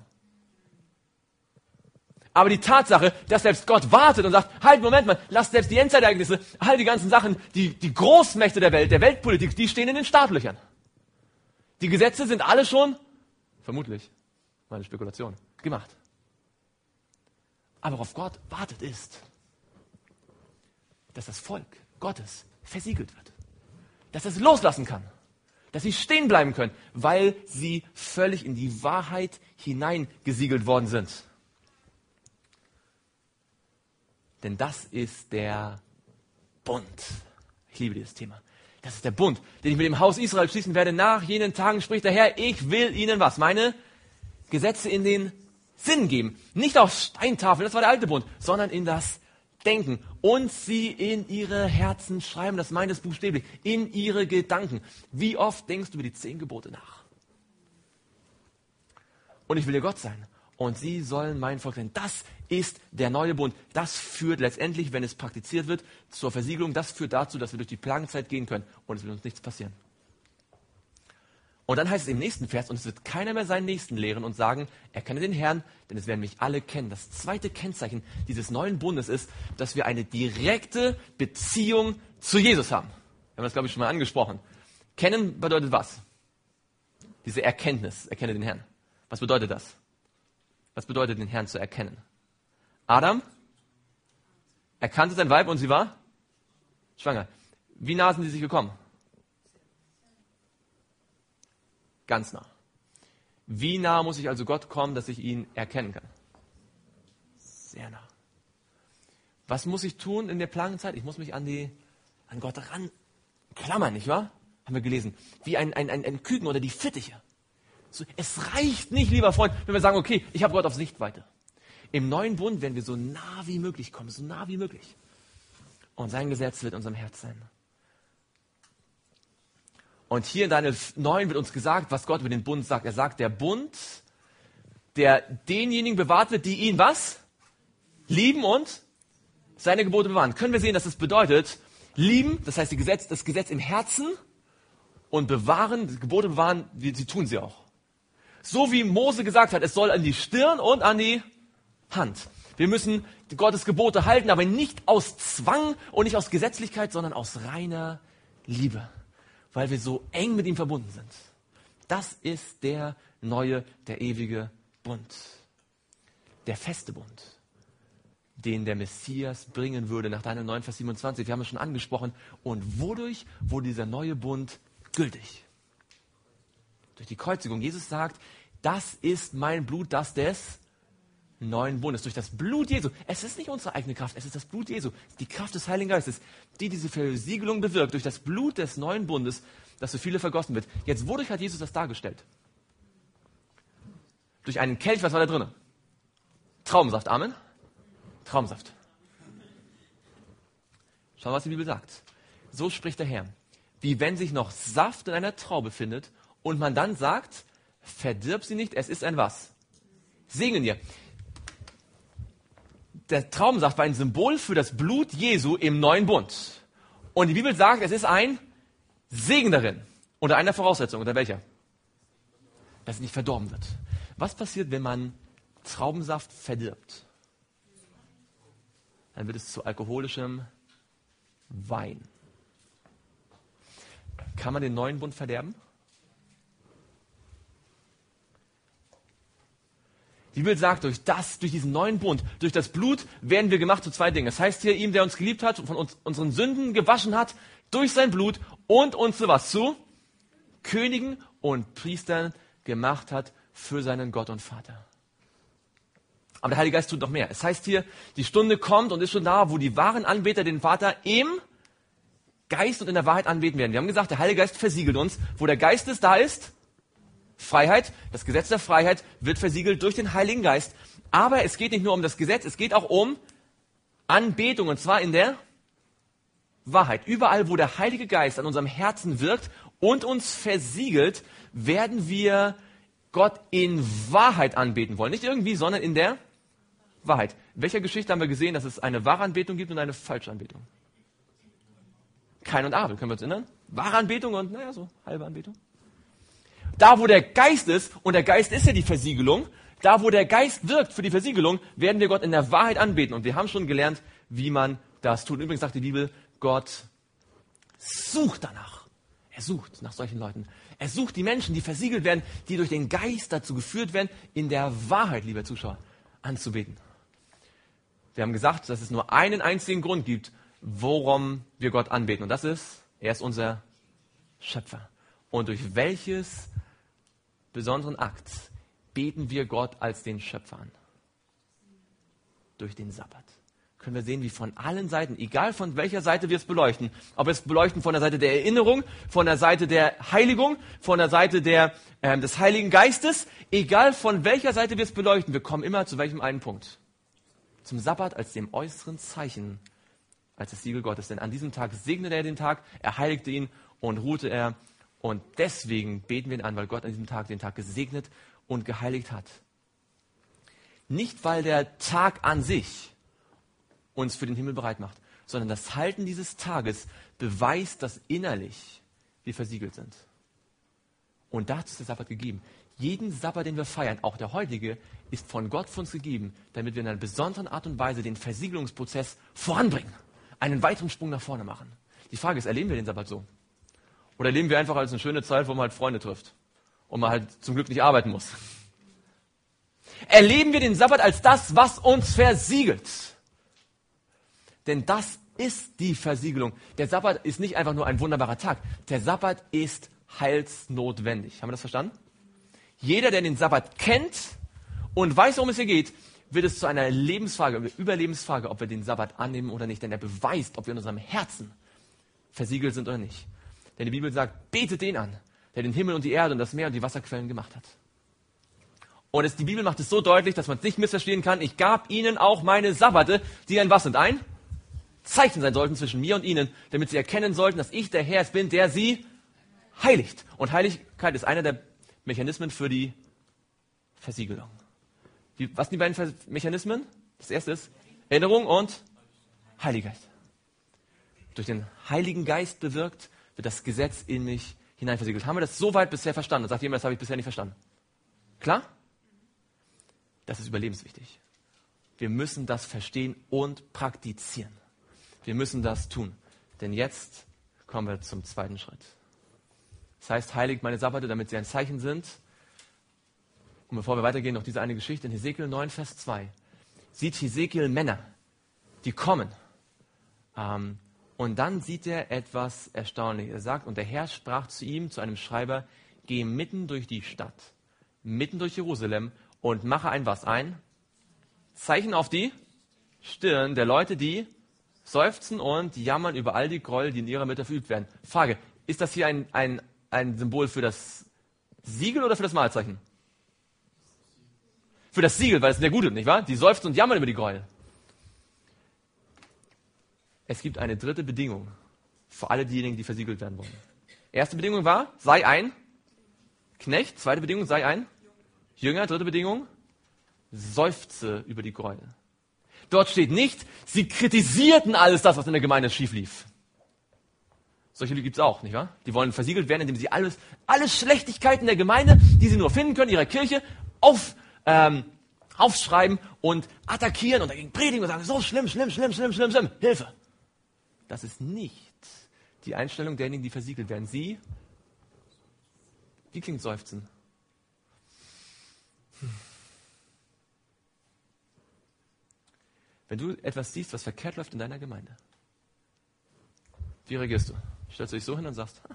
Aber die Tatsache, dass selbst Gott wartet und sagt, halt, Moment mal, lasst selbst die Endzeitereignisse, all die ganzen Sachen, die Großmächte der Welt, der Weltpolitik, die stehen in den Startlöchern. Die Gesetze sind alle schon, vermutlich, meine Spekulation, gemacht. Aber worauf Gott wartet ist, dass das Volk Gottes versiegelt wird. Dass es loslassen kann. Dass sie stehen bleiben können, weil sie völlig in die Wahrheit hineingesiegelt worden sind. Denn das ist der Bund. Ich liebe dieses Thema. Das ist der Bund, den ich mit dem Haus Israel schließen werde. Nach jenen Tagen spricht der Herr, ich will ihnen was? Meine Gesetze in den Sinn geben. Nicht auf Steintafeln, das war der alte Bund, sondern in das Denken. Und sie in ihre Herzen schreiben, das meint es buchstäblich, in ihre Gedanken. Wie oft denkst du über die 10 Gebote nach? Und ich will ihr Gott sein. Und sie sollen mein Volk sein. Das ist der neue Bund. Das führt letztendlich, wenn es praktiziert wird, zur Versiegelung. Das führt dazu, dass wir durch die Plagenzeit gehen können und es wird uns nichts passieren. Und dann heißt es im nächsten Vers, und es wird keiner mehr seinen Nächsten lehren und sagen, erkenne den Herrn, denn es werden mich alle kennen. Das zweite Kennzeichen dieses neuen Bundes ist, dass wir eine direkte Beziehung zu Jesus haben. Wir haben das, glaube ich, schon mal angesprochen. Kennen bedeutet was? Diese Erkenntnis, erkenne den Herrn. Was bedeutet das? Was bedeutet, den Herrn zu erkennen? Adam erkannte sein Weib und sie war schwanger. Wie nah sind sie sich gekommen? Ganz nah. Wie nah muss ich also Gott kommen, dass ich ihn erkennen kann? Sehr nah. Was muss ich tun in der Plagenzeit? Ich muss mich an Gott ranklammern, nicht wahr? Haben wir gelesen. Wie ein Küken oder die Fittiche. So, es reicht nicht, lieber Freund, wenn wir sagen, okay, ich habe Gott auf Sichtweite. Im neuen Bund werden wir so nah wie möglich kommen, so nah wie möglich. Und sein Gesetz wird in unserem Herz sein. Und hier in Daniel 9 wird uns gesagt, was Gott über den Bund sagt. Er sagt, der Bund, der denjenigen bewahrt wird, die ihn was? Lieben und seine Gebote bewahren. Können wir sehen, dass das bedeutet, lieben, das heißt das Gesetz im Herzen und bewahren, die Gebote bewahren, sie tun sie auch. So wie Mose gesagt hat, es soll an die Stirn und an die Hand. Wir müssen Gottes Gebote halten, aber nicht aus Zwang und nicht aus Gesetzlichkeit, sondern aus reiner Liebe, weil wir so eng mit ihm verbunden sind. Das ist der neue, der ewige Bund. Der feste Bund, den der Messias bringen würde nach Daniel 9, Vers 27. Wir haben es schon angesprochen. Und wodurch wurde dieser neue Bund gültig? Durch die Kreuzigung. Jesus sagt, das ist mein Blut, das des neuen Bundes, durch das Blut Jesu. Es ist nicht unsere eigene Kraft, es ist das Blut Jesu, die Kraft des Heiligen Geistes, die diese Versiegelung bewirkt, durch das Blut des neuen Bundes, das für viele vergossen wird. Jetzt, wodurch hat Jesus das dargestellt? Durch einen Kelch, was war da drin? Traubensaft, Amen? Traubensaft. Schau, was die Bibel sagt. So spricht der Herr. Wie wenn sich noch Saft in einer Traube findet und man dann sagt, verdirb sie nicht, es ist ein was? Segen dir. Der Traubensaft war ein Symbol für das Blut Jesu im neuen Bund. Und die Bibel sagt, es ist ein Segen darin. Unter einer Voraussetzung. Unter welcher? Dass es nicht verdorben wird. Was passiert, wenn man Traubensaft verdirbt? Dann wird es zu alkoholischem Wein. Kann man den neuen Bund verderben? Die Bibel sagt, durch diesen neuen Bund, durch das Blut werden wir gemacht zu zwei Dingen. Das heißt hier, ihm, der uns geliebt hat, von uns unseren Sünden gewaschen hat, durch sein Blut und uns zu was? Zu Königen und Priestern gemacht hat für seinen Gott und Vater. Aber der Heilige Geist tut noch mehr. Es heißt hier, die Stunde kommt und ist schon da, wo die wahren Anbeter den Vater im Geist und in der Wahrheit anbeten werden. Wir haben gesagt, der Heilige Geist versiegelt uns. Wo der Geist ist, da ist Freiheit. Das Gesetz der Freiheit wird versiegelt durch den Heiligen Geist. Aber es geht nicht nur um das Gesetz, es geht auch um Anbetung, und zwar in der Wahrheit. Überall, wo der Heilige Geist an unserem Herzen wirkt und uns versiegelt, werden wir Gott in Wahrheit anbeten wollen. Nicht irgendwie, sondern in der Wahrheit. In welcher Geschichte haben wir gesehen, dass es eine wahre Anbetung gibt und eine falsche Anbetung? Kain und Abel, können wir uns erinnern? Wahre Anbetung und, so halbe Anbetung. Da, wo der Geist ist, und der Geist ist ja die Versiegelung, da, wo der Geist wirkt für die Versiegelung, werden wir Gott in der Wahrheit anbeten. Und wir haben schon gelernt, wie man das tut. Übrigens sagt die Bibel, Gott sucht danach. Er sucht nach solchen Leuten. Er sucht die Menschen, die versiegelt werden, die durch den Geist dazu geführt werden, in der Wahrheit, liebe Zuschauer, anzubeten. Wir haben gesagt, dass es nur einen einzigen Grund gibt, worum wir Gott anbeten. Und das ist, er ist unser Schöpfer. Und durch welches besonderen Akt beten wir Gott als den Schöpfer an? Durch den Sabbat. Können wir sehen, wie von allen Seiten, egal von welcher Seite wir es beleuchten, ob wir es beleuchten von der Seite der Erinnerung, von der Seite der Heiligung, von der Seite des Heiligen Geistes, egal von welcher Seite wir es beleuchten, wir kommen immer zu welchem einen Punkt? Zum Sabbat als dem äußeren Zeichen, als das Siegel Gottes. Denn an diesem Tag segnete er den Tag, er heiligte ihn und ruhte er. Und deswegen beten wir ihn an, weil Gott an diesem Tag den Tag gesegnet und geheiligt hat. Nicht, weil der Tag an sich uns für den Himmel bereit macht, sondern das Halten dieses Tages beweist, dass innerlich wir versiegelt sind. Und dazu ist der Sabbat gegeben. Jeden Sabbat, den wir feiern, auch der heutige, ist von Gott für uns gegeben, damit wir in einer besonderen Art und Weise den Versiegelungsprozess voranbringen, einen weiteren Sprung nach vorne machen. Die Frage ist, erleben wir den Sabbat so? Oder erleben wir einfach als eine schöne Zeit, wo man halt Freunde trifft und man halt zum Glück nicht arbeiten muss? Erleben wir den Sabbat als das, was uns versiegelt? Denn das ist die Versiegelung. Der Sabbat ist nicht einfach nur ein wunderbarer Tag. Der Sabbat ist heilsnotwendig. Haben wir das verstanden? Jeder, der den Sabbat kennt und weiß, worum es hier geht, wird es zu einer Lebensfrage, einer Überlebensfrage, ob wir den Sabbat annehmen oder nicht. Denn er beweist, ob wir in unserem Herzen versiegelt sind oder nicht. Denn die Bibel sagt, betet den an, der den Himmel und die Erde und das Meer und die Wasserquellen gemacht hat. Und die Bibel macht es so deutlich, dass man es nicht missverstehen kann. Ich gab ihnen auch meine Sabbate, die ein was sind? Ein Zeichen sein sollten zwischen mir und ihnen, damit sie erkennen sollten, dass ich der Herr es bin, der sie heiligt. Und Heiligkeit ist einer der Mechanismen für die Versiegelung. Was sind die beiden Mechanismen? Das erste ist Erinnerung und Heiligkeit. Durch den Heiligen Geist bewirkt, wird das Gesetz in mich hineinversiegelt. Haben wir das soweit bisher verstanden? Und sagt jemand, das habe ich bisher nicht verstanden. Klar? Das ist überlebenswichtig. Wir müssen das verstehen und praktizieren. Wir müssen das tun. Denn jetzt kommen wir zum zweiten Schritt. Das heißt, heiligt meine Sabbate, damit sie ein Zeichen sind. Und bevor wir weitergehen, noch diese eine Geschichte in Hesekiel 9, Vers 2. Sieht Hesekiel Männer, die kommen. Und dann sieht er etwas Erstaunliches. Er sagt, und der Herr sprach zu ihm, zu einem Schreiber, geh mitten durch die Stadt, mitten durch Jerusalem und mache ein was? Ein Zeichen auf die Stirn der Leute, die seufzen und jammern über all die Gräuel, die in ihrer Mitte verübt werden. Frage, ist das hier ein Symbol für das Siegel oder für das Mahlzeichen? Für das Siegel, weil es sind ja Gute, nicht wahr? Die seufzen und jammern über die Gräuel. Es gibt eine dritte Bedingung für alle diejenigen, die versiegelt werden wollen. Erste Bedingung war, sei ein Knecht. Zweite Bedingung, sei ein Jünger. Dritte Bedingung, seufze über die Gräuel. Dort steht nicht, sie kritisierten alles das, was in der Gemeinde schief lief. Solche gibt es auch, nicht wahr? Die wollen versiegelt werden, indem sie alle Schlechtigkeiten der Gemeinde, die sie nur finden können, ihrer Kirche, aufschreiben und attackieren und dagegen predigen und sagen, so schlimm, Hilfe. Das ist nicht die Einstellung derjenigen, die versiegelt werden. Wie klingt Seufzen? Wenn du etwas siehst, was verkehrt läuft in deiner Gemeinde, wie reagierst du? Stellst du dich so hin und sagst,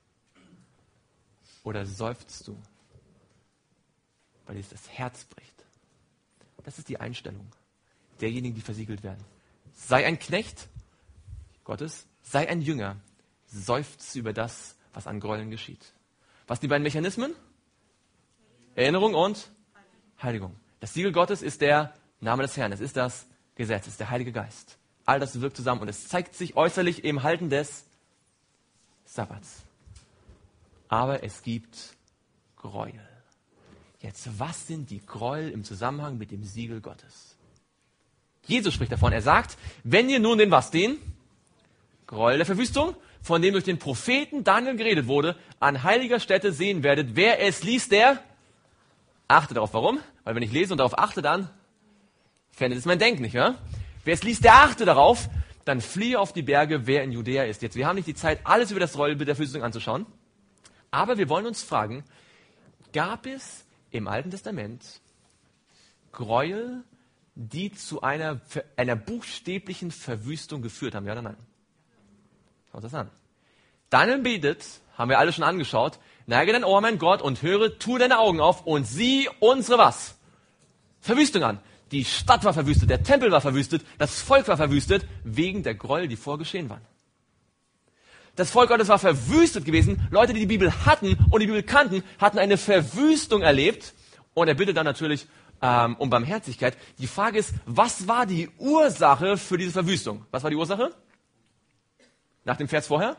oder seufzt du, weil dir das Herz bricht? Das ist die Einstellung derjenigen, die versiegelt werden. Sei ein Knecht Gottes, sei ein Jünger, seufze über das, was an Gräueln geschieht. Was sind die beiden Mechanismen? Erinnerung und Heiligung. Das Siegel Gottes ist der Name des Herrn, es ist das Gesetz, es ist der Heilige Geist. All das wirkt zusammen und es zeigt sich äußerlich im Halten des Sabbats. Aber es gibt Gräuel. Jetzt, was sind die Gräuel im Zusammenhang mit dem Siegel Gottes? Jesus spricht davon, er sagt, wenn ihr nun den Gräuel der Verwüstung, von dem durch den Propheten Daniel geredet wurde, an heiliger Stätte sehen werdet, wer es liest, der achte darauf. Warum? Weil wenn ich lese und darauf achte, dann verändert es mein Denken, nicht wahr? Wer es liest, der achte darauf, dann fliehe auf die Berge, wer in Judäa ist. Jetzt, wir haben nicht die Zeit, alles über das Gräuelbild der Verwüstung anzuschauen, aber wir wollen uns fragen, gab es im Alten Testament Gräuel, die zu einer buchstäblichen Verwüstung geführt haben? Ja oder nein? Schaut das an. Daniel betet, haben wir alle schon angeschaut, neige dein Ohr, mein Gott, und höre, tu deine Augen auf und sieh unsere was? Verwüstung an. Die Stadt war verwüstet, der Tempel war verwüstet, das Volk war verwüstet, wegen der Gräuel, die vorgeschehen waren. Das Volk Gottes war verwüstet gewesen. Leute, die die Bibel hatten und die Bibel kannten, hatten eine Verwüstung erlebt. Und er bittet dann natürlich um Barmherzigkeit. Die Frage ist, was war die Ursache für diese Verwüstung? Was war die Ursache? Nach dem Vers vorher?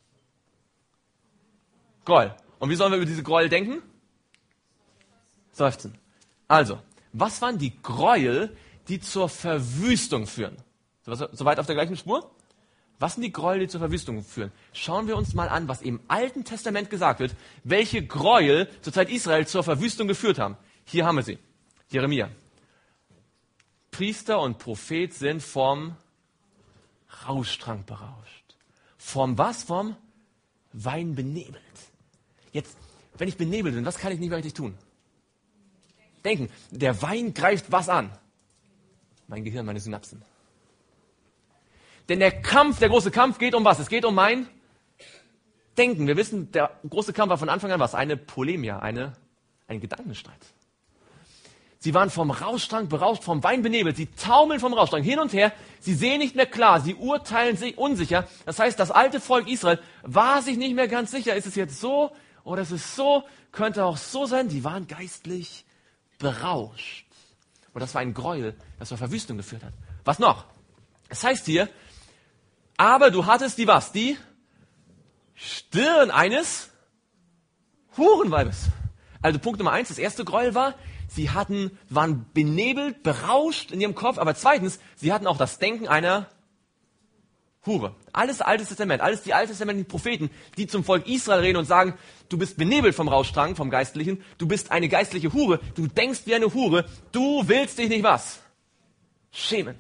Gräuel. Und wie sollen wir über diese Gräuel denken? Seufzen. Also, was waren die Gräuel, die zur Verwüstung führen? Soweit auf der gleichen Spur? Was sind die Gräuel, die zur Verwüstung führen? Schauen wir uns mal an, was im Alten Testament gesagt wird, welche Gräuel zur Zeit Israel zur Verwüstung geführt haben. Hier haben wir sie. Jeremia. Priester und Prophet sind vom Rauschtrank berauscht. Vom was? Vom Wein benebelt. Jetzt, wenn ich benebelt bin, was kann ich nicht mehr richtig tun? Denken. Der Wein greift was an? Mein Gehirn, meine Synapsen. Denn der große Kampf geht um was? Es geht um mein Denken. Wir wissen, der große Kampf war von Anfang an was? Eine Polemia, ein Gedankenstreit. Sie waren vom Rauschstrank berauscht, vom Wein benebelt. Sie taumeln vom Rauschstrank hin und her. Sie sehen nicht mehr klar. Sie urteilen sich unsicher. Das heißt, das alte Volk Israel war sich nicht mehr ganz sicher. Ist es jetzt so oder ist es so? Könnte auch so sein. Die waren geistlich berauscht. Und das war ein Gräuel, das zur Verwüstung geführt hat. Was noch? Es heißt hier, aber du hattest die was? Die Stirn eines Hurenweibes. Also Punkt Nummer 1, das erste Gräuel war, sie waren benebelt, berauscht in ihrem Kopf, aber zweitens, sie hatten auch das Denken einer Hure. Alles Altes Testament, alles die alttestamentlichen Propheten, die zum Volk Israel reden und sagen, du bist benebelt vom Rauschstrang, vom Geistlichen, du bist eine geistliche Hure, du denkst wie eine Hure, du willst dich nicht was? Schämen.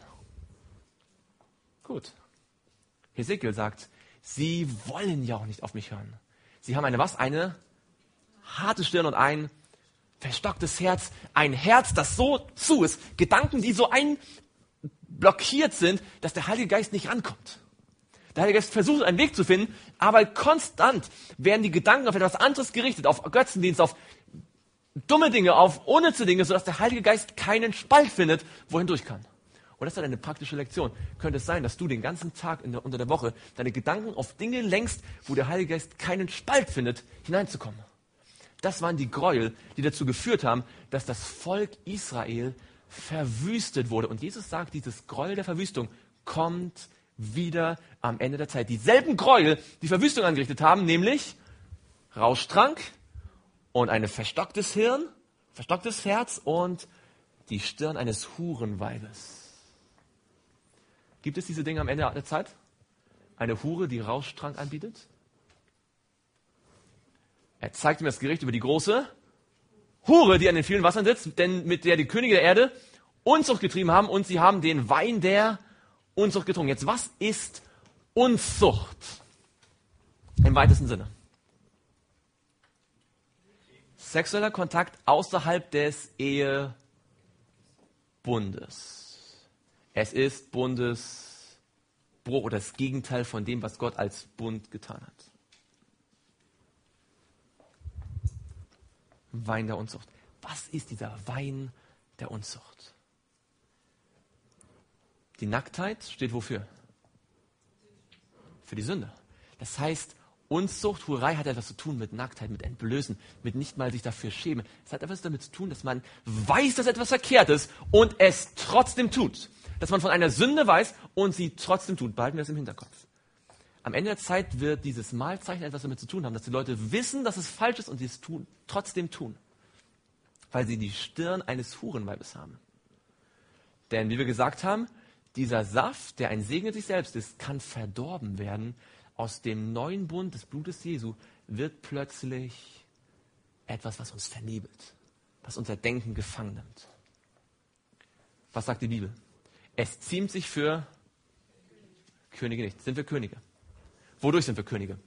Gut. Hesekiel sagt, sie wollen ja auch nicht auf mich hören. Sie haben eine harte Stirn und ein verstocktes Herz, ein Herz, das so zu ist, Gedanken, die so einblockiert sind, dass der Heilige Geist nicht rankommt. Der Heilige Geist versucht, einen Weg zu finden, aber konstant werden die Gedanken auf etwas anderes gerichtet, auf Götzendienst, auf dumme Dinge, auf unnütze Dinge, sodass der Heilige Geist keinen Spalt findet, wohin durch kann. Und das ist halt eine praktische Lektion. Könnte es sein, dass du den ganzen Tag unter der Woche deine Gedanken auf Dinge lenkst, wo der Heilige Geist keinen Spalt findet, hineinzukommen. Das waren die Gräuel, die dazu geführt haben, dass das Volk Israel verwüstet wurde. Und Jesus sagt, dieses Gräuel der Verwüstung kommt wieder am Ende der Zeit. Dieselben Gräuel, die Verwüstung angerichtet haben, nämlich Rauschtrank und ein verstocktes Hirn, verstocktes Herz und die Stirn eines Hurenweibes. Gibt es diese Dinge am Ende der Zeit? Eine Hure, die Rauschtrank anbietet? Er zeigt mir das Gericht über die große Hure, die an den vielen Wassern sitzt, denn mit der die Könige der Erde Unzucht getrieben haben und sie haben den Wein der Unzucht getrunken. Jetzt, was ist Unzucht im weitesten Sinne? Sexueller Kontakt außerhalb des Ehebundes. Es ist Bundesbruch oder das Gegenteil von dem, was Gott als Bund getan hat. Wein der Unzucht. Was ist dieser Wein der Unzucht? Die Nacktheit steht wofür? Für die Sünde. Das heißt, Unzucht, Hurerei hat etwas zu tun mit Nacktheit, mit Entblößen, mit nicht mal sich dafür schämen. Es hat etwas damit zu tun, dass man weiß, dass etwas verkehrt ist und es trotzdem tut. Dass man von einer Sünde weiß und sie trotzdem tut. Behalten wir das im Hinterkopf. Am Ende der Zeit wird dieses Malzeichen etwas damit zu tun haben, dass die Leute wissen, dass es falsch ist und sie es trotzdem tun. Weil sie die Stirn eines Hurenweibes haben. Denn wie wir gesagt haben, dieser Saft, der ein Segen in sich selbst ist, kann verdorben werden. Aus dem neuen Bund des Blutes Jesu wird plötzlich etwas, was uns vernebelt, was unser Denken gefangen nimmt. Was sagt die Bibel? Es ziemt sich für Könige nicht. Sind wir Könige? Wodurch sind wir Könige?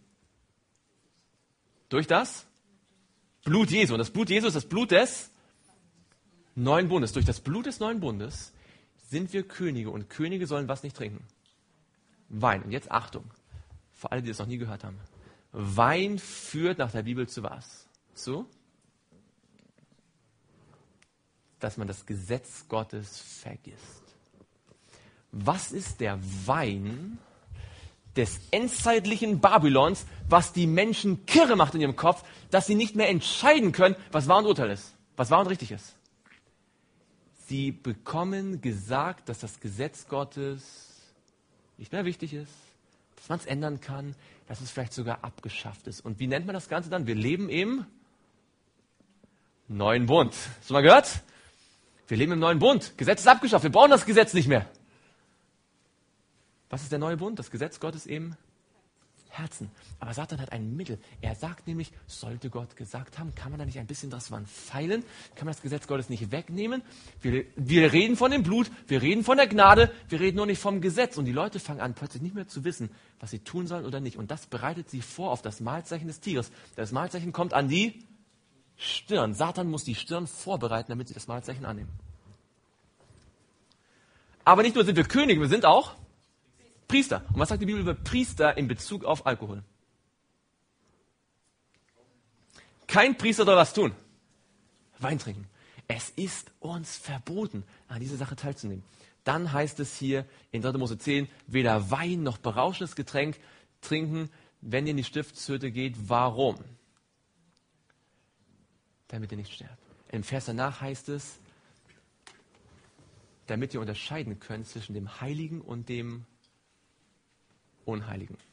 Durch das Blut Jesu. Und das Blut Jesu ist das Blut des neuen Bundes. Durch das Blut des neuen Bundes sind wir Könige. Und Könige sollen was nicht trinken? Wein. Und jetzt Achtung. Für alle, die das noch nie gehört haben. Wein führt nach der Bibel zu was? Zu? Dass man das Gesetz Gottes vergisst. Was ist der Wein des endzeitlichen Babylons, was die Menschen kirre macht in ihrem Kopf, dass sie nicht mehr entscheiden können, was wahr und Urteil ist, was wahr und richtig ist? Sie bekommen gesagt, dass das Gesetz Gottes nicht mehr wichtig ist, dass man es ändern kann, dass es vielleicht sogar abgeschafft ist. Und wie nennt man das Ganze dann? Wir leben im neuen Bund. Hast du mal gehört? Wir leben im neuen Bund. Gesetz ist abgeschafft. Wir brauchen das Gesetz nicht mehr. Was ist der neue Bund? Das Gesetz Gottes im Herzen. Aber Satan hat ein Mittel. Er sagt nämlich, sollte Gott gesagt haben, kann man da nicht ein bisschen dran feilen? Kann man das Gesetz Gottes nicht wegnehmen? Wir reden von dem Blut, wir reden von der Gnade, wir reden nur nicht vom Gesetz. Und die Leute fangen an, plötzlich nicht mehr zu wissen, was sie tun sollen oder nicht. Und das bereitet sie vor auf das Mahlzeichen des Tieres. Das Mahlzeichen kommt an die Stirn. Satan muss die Stirn vorbereiten, damit sie das Mahlzeichen annehmen. Aber nicht nur sind wir Könige, wir sind auch Priester. Und was sagt die Bibel über Priester in Bezug auf Alkohol? Kein Priester soll was tun. Wein trinken. Es ist uns verboten, an dieser Sache teilzunehmen. Dann heißt es hier in 3. Mose 10, weder Wein noch berauschendes Getränk trinken, wenn ihr in die Stiftshütte geht. Warum? Damit ihr nicht sterbt. Im Vers danach heißt es, damit ihr unterscheiden könnt zwischen dem Heiligen und dem Unheiligen.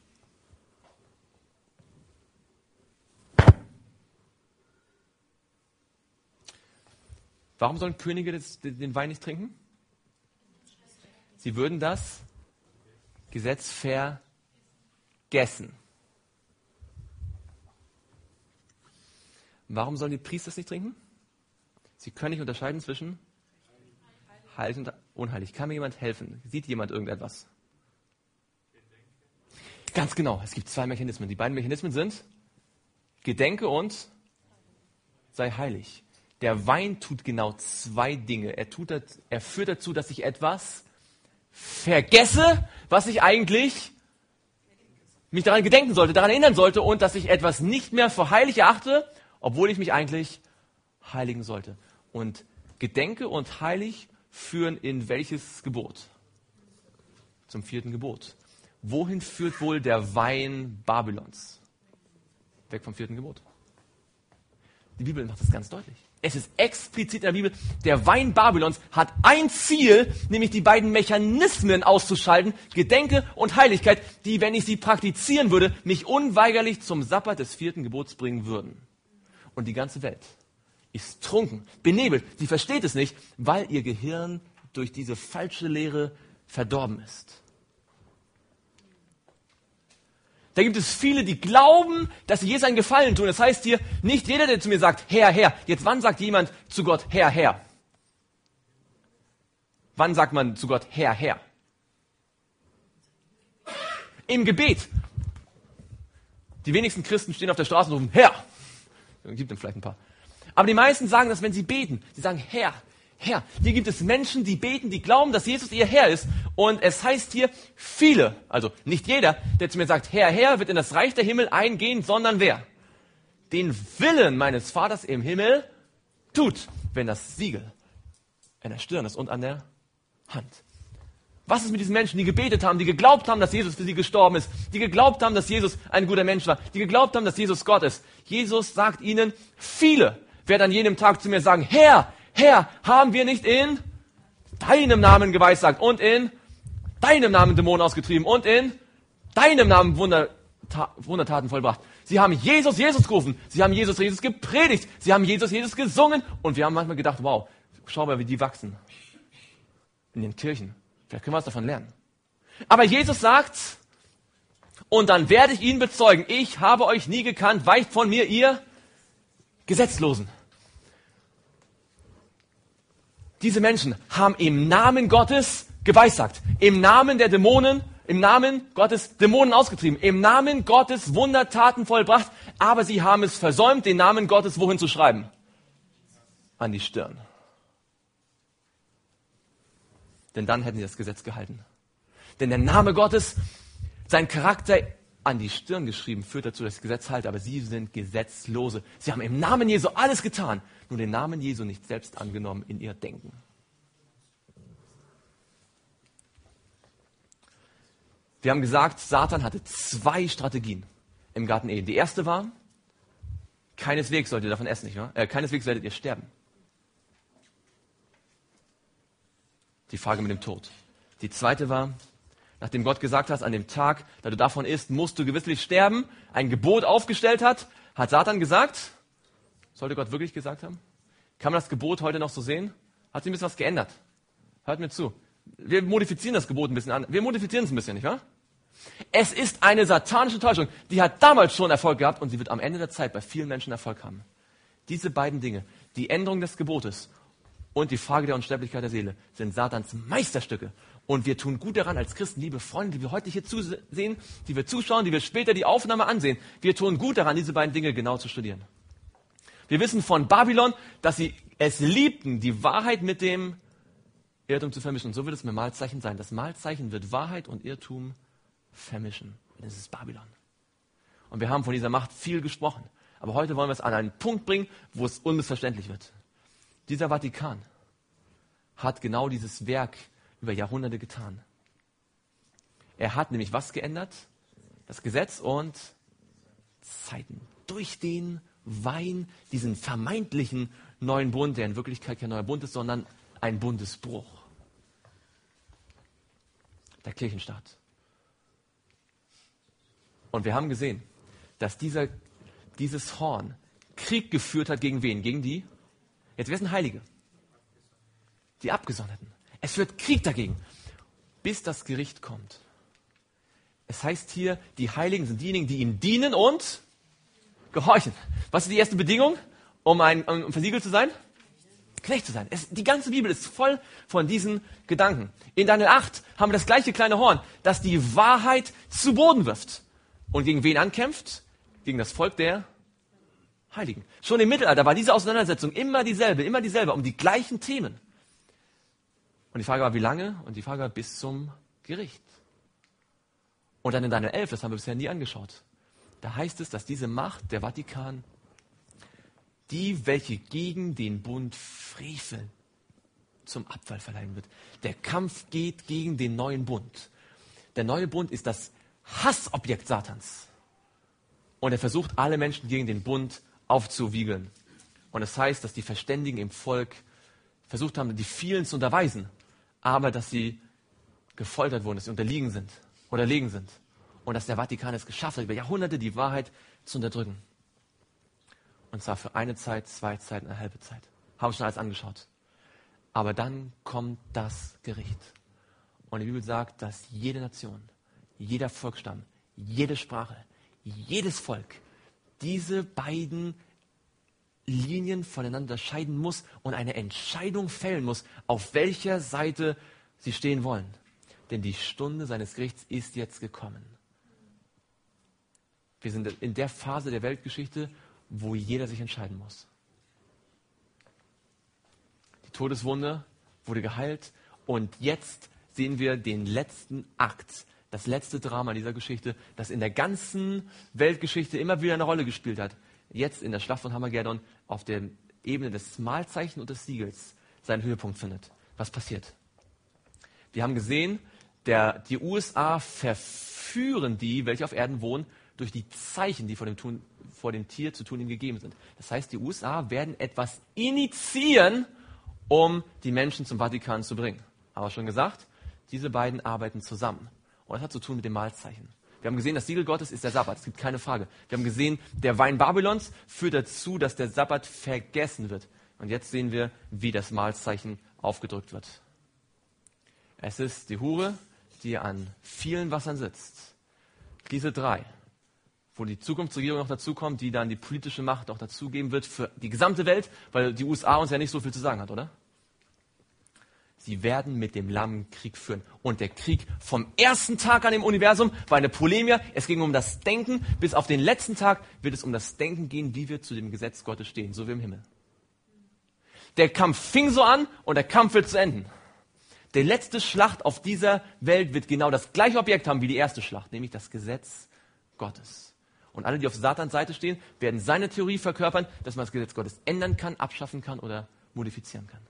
Warum sollen Könige den Wein nicht trinken? Sie würden das Gesetz vergessen. Warum sollen die Priester es nicht trinken? Sie können nicht unterscheiden zwischen heilig und unheilig. Kann mir jemand helfen? Sieht jemand irgendetwas? Ganz genau, es gibt zwei Mechanismen. Die beiden Mechanismen sind Gedenke und sei heilig. Der Wein tut genau zwei Dinge. Er führt dazu, dass ich etwas vergesse, was ich eigentlich mich daran gedenken sollte, daran erinnern sollte und dass ich etwas nicht mehr für heilig erachte, obwohl ich mich eigentlich heiligen sollte. Und gedenke und heilig führen in welches Gebot? Zum 4. Gebot. Wohin führt wohl der Wein Babylons? Weg vom 4. Gebot. Die Bibel macht das ganz deutlich. Es ist explizit in der Bibel, der Wein Babylons hat ein Ziel, nämlich die beiden Mechanismen auszuschalten, Gedenke und Heiligkeit, die, wenn ich sie praktizieren würde, mich unweigerlich zum Sabbat des 4. Gebots bringen würden. Und die ganze Welt ist trunken, benebelt. Sie versteht es nicht, weil ihr Gehirn durch diese falsche Lehre verdorben ist. Da gibt es viele, die glauben, dass sie Jesus einen Gefallen tun. Das heißt hier, nicht jeder, der zu mir sagt, Herr, Herr. Jetzt, wann sagt jemand zu Gott, Herr, Herr? Wann sagt man zu Gott, Herr, Herr? Im Gebet. Die wenigsten Christen stehen auf der Straße und rufen, Herr. Gibt es vielleicht ein paar. Aber die meisten sagen das, wenn sie beten. Sie sagen, Herr, Herr. Hier gibt es Menschen, die beten, die glauben, dass Jesus ihr Herr ist. Und es heißt hier, viele, also nicht jeder, der zu mir sagt, Herr, Herr, wird in das Reich der Himmel eingehen, sondern wer? Den Willen meines Vaters im Himmel tut, wenn das Siegel an der Stirn ist und an der Hand. Was ist mit diesen Menschen, die gebetet haben, die geglaubt haben, dass Jesus für sie gestorben ist, die geglaubt haben, dass Jesus ein guter Mensch war, die geglaubt haben, dass Jesus Gott ist? Jesus sagt ihnen, viele werden an jenem Tag zu mir sagen, Herr, Herr, haben wir nicht in deinem Namen geweissagt und in deinem Namen Dämonen ausgetrieben und in deinem Namen Wundertaten vollbracht. Sie haben Jesus, Jesus gerufen, sie haben Jesus, Jesus gepredigt, sie haben Jesus, Jesus gesungen und wir haben manchmal gedacht, wow, schau mal, wie die wachsen in den Kirchen. Vielleicht können wir was davon lernen. Aber Jesus sagt, und dann werde ich ihnen bezeugen, ich habe euch nie gekannt, weicht von mir, ihr Gesetzlosen. Diese Menschen haben im Namen Gottes geweissagt, im Namen der Dämonen, im Namen Gottes Dämonen ausgetrieben, im Namen Gottes Wundertaten vollbracht, aber sie haben es versäumt, den Namen Gottes wohin zu schreiben? An die Stirn. Denn dann hätten sie das Gesetz gehalten. Denn der Name Gottes, sein Charakter an die Stirn geschrieben, führt dazu, dass ich das Gesetz halte, aber sie sind Gesetzlose. Sie haben im Namen Jesu alles getan, nur den Namen Jesu nicht selbst angenommen in ihr Denken. Wir haben gesagt, Satan hatte 2 Strategien im Garten Eden. Die erste war, keineswegs sollt ihr davon essen, nicht wahr? Keineswegs werdet ihr sterben. Die Frage mit dem Tod. Die zweite war, nachdem Gott gesagt hat, an dem Tag, da du davon isst, musst du gewisslich sterben, ein Gebot aufgestellt hat Satan gesagt, sollte Gott wirklich gesagt haben? Kann man das Gebot heute noch so sehen? Hat sich ein bisschen was geändert? Hört mir zu. Wir modifizieren das Gebot ein bisschen an. Wir modifizieren es ein bisschen, nicht wahr? Es ist eine satanische Täuschung. Die hat damals schon Erfolg gehabt und sie wird am Ende der Zeit bei vielen Menschen Erfolg haben. Diese beiden Dinge, die Änderung des Gebotes und die Frage der Unsterblichkeit der Seele, sind Satans Meisterstücke. Und wir tun gut daran als Christen, liebe Freunde, die wir heute hier zusehen, die wir zuschauen, die wir später die Aufnahme ansehen. Wir tun gut daran, diese beiden Dinge genau zu studieren. Wir wissen von Babylon, dass sie es liebten, die Wahrheit mit dem Irrtum zu vermischen. Und so wird es mit Mahlzeichen sein. Das Mahlzeichen wird Wahrheit und Irrtum vermischen. Und das ist Babylon. Und wir haben von dieser Macht viel gesprochen. Aber heute wollen wir es an einen Punkt bringen, wo es unmissverständlich wird. Dieser Vatikan hat genau dieses Werk über Jahrhunderte getan. Er hat nämlich was geändert? Das Gesetz und Zeiten. Durch den Wein, diesen vermeintlichen neuen Bund, der in Wirklichkeit kein neuer Bund ist, sondern ein Bundesbruch. Der Kirchenstaat. Und wir haben gesehen, dass dieses Horn Krieg geführt hat gegen wen? Gegen die? Jetzt, wer sind Heilige? Die Abgesonderten. Es führt Krieg dagegen, bis das Gericht kommt. Es heißt hier, die Heiligen sind diejenigen, die ihm dienen und gehorchen. Was ist die erste Bedingung, um versiegelt zu sein? Knecht zu sein. Die ganze Bibel ist voll von diesen Gedanken. In Daniel 8 haben wir das gleiche kleine Horn, das die Wahrheit zu Boden wirft. Und gegen wen ankämpft? Gegen das Volk der Heiligen. Schon im Mittelalter war diese Auseinandersetzung immer dieselbe, um die gleichen Themen. Und die Frage war, wie lange? Und die Frage war, bis zum Gericht. Und dann in Daniel 11, das haben wir bisher nie angeschaut. Da heißt es, dass diese Macht, der Vatikan, die, welche gegen den Bund freveln, zum Abfall verleihen wird. Der Kampf geht gegen den neuen Bund. Der neue Bund ist das Hassobjekt Satans. Und er versucht, alle Menschen gegen den Bund aufzuwiegeln. Und das heißt, dass die Verständigen im Volk versucht haben, die vielen zu unterweisen, aber dass sie gefoltert wurden, dass sie unterlegen sind. Und dass der Vatikan es geschafft hat, über Jahrhunderte die Wahrheit zu unterdrücken. Und zwar für eine Zeit, 2 Zeiten, eine halbe Zeit. Haben wir schon alles angeschaut. Aber dann kommt das Gericht. Und die Bibel sagt, dass jede Nation, jeder Volksstamm, jede Sprache, jedes Volk diese beiden Linien voneinander scheiden muss und eine Entscheidung fällen muss, auf welcher Seite sie stehen wollen. Denn die Stunde seines Gerichts ist jetzt gekommen. Wir sind in der Phase der Weltgeschichte, wo jeder sich entscheiden muss. Die Todeswunde wurde geheilt und jetzt sehen wir den letzten Akt, das letzte Drama dieser Geschichte, das in der ganzen Weltgeschichte immer wieder eine Rolle gespielt hat. Jetzt in der Schlacht von Hamagerdon auf der Ebene des Mahlzeichen und des Siegels seinen Höhepunkt findet. Was passiert? Wir haben gesehen, die USA verführen die, welche auf Erden wohnen, durch die Zeichen, die vor dem Tier zu tun ihnen gegeben sind. Das heißt, die USA werden etwas initiieren, um die Menschen zum Vatikan zu bringen. Aber schon gesagt, diese beiden arbeiten zusammen. Und das hat zu tun mit dem Mahlzeichen. Wir haben gesehen, das Siegel Gottes ist der Sabbat, es gibt keine Frage. Wir haben gesehen, der Wein Babylons führt dazu, dass der Sabbat vergessen wird. Und jetzt sehen wir, wie das Mahlzeichen aufgedrückt wird. Es ist die Hure, die an vielen Wassern sitzt. Diese 3, wo die Zukunftsregierung noch dazukommt, die dann die politische Macht noch dazugeben wird für die gesamte Welt, weil die USA uns ja nicht so viel zu sagen hat, oder? Sie werden mit dem Lamm Krieg führen. Und der Krieg vom ersten Tag an im Universum war eine Polemia. Es ging um das Denken. Bis auf den letzten Tag wird es um das Denken gehen, wie wir zu dem Gesetz Gottes stehen, so wie im Himmel. Der Kampf fing so an und der Kampf wird zu enden. Die letzte Schlacht auf dieser Welt wird genau das gleiche Objekt haben wie die erste Schlacht, nämlich das Gesetz Gottes. Und alle, die auf Satans Seite stehen, werden seine Theorie verkörpern, dass man das Gesetz Gottes ändern kann, abschaffen kann oder modifizieren kann.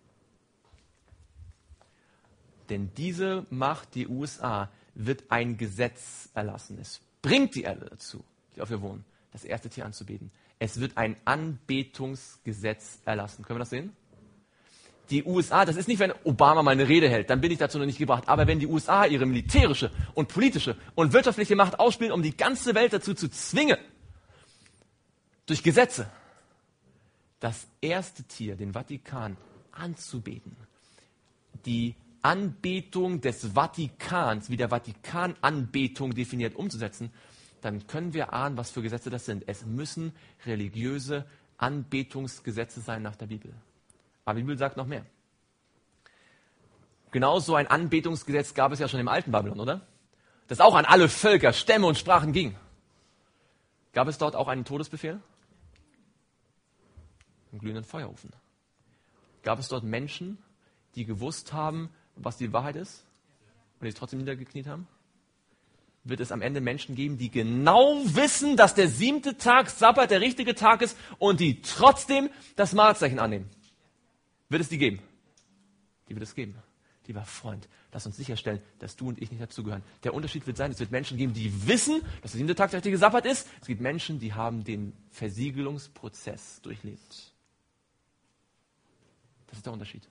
Denn diese Macht, die USA, wird ein Gesetz erlassen. Es bringt die Erde dazu, die auf ihr wohnen, das erste Tier anzubeten. Es wird ein Anbetungsgesetz erlassen. Können wir das sehen? Die USA, das ist nicht, wenn Obama mal eine Rede hält, dann bin ich dazu noch nicht gebracht. Aber wenn die USA ihre militärische und politische und wirtschaftliche Macht ausspielen, um die ganze Welt dazu zu zwingen, durch Gesetze, das erste Tier, den Vatikan, anzubeten, die Anbetung des Vatikans, wie der Vatikan Anbetung definiert, umzusetzen, dann können wir ahnen, was für Gesetze das sind. Es müssen religiöse Anbetungsgesetze sein nach der Bibel. Aber die Bibel sagt noch mehr. Genau so ein Anbetungsgesetz gab es ja schon im alten Babylon, oder? Das auch an alle Völker, Stämme und Sprachen ging. Gab es dort auch einen Todesbefehl? Im glühenden Feuerofen. Gab es dort Menschen, die gewusst haben, was die Wahrheit ist und die trotzdem niedergekniet haben? Wird es am Ende Menschen geben, die genau wissen, dass der 7. Tag Sabbat der richtige Tag ist und die trotzdem das Mahlzeichen annehmen? Wird es die geben? Die wird es geben. Lieber Freund, lass uns sicherstellen, dass du und ich nicht dazugehören. Der Unterschied wird sein, es wird Menschen geben, die wissen, dass der 7. Tag der richtige Sabbat ist. Es gibt Menschen, die haben den Versiegelungsprozess durchlebt. Das ist der Unterschied.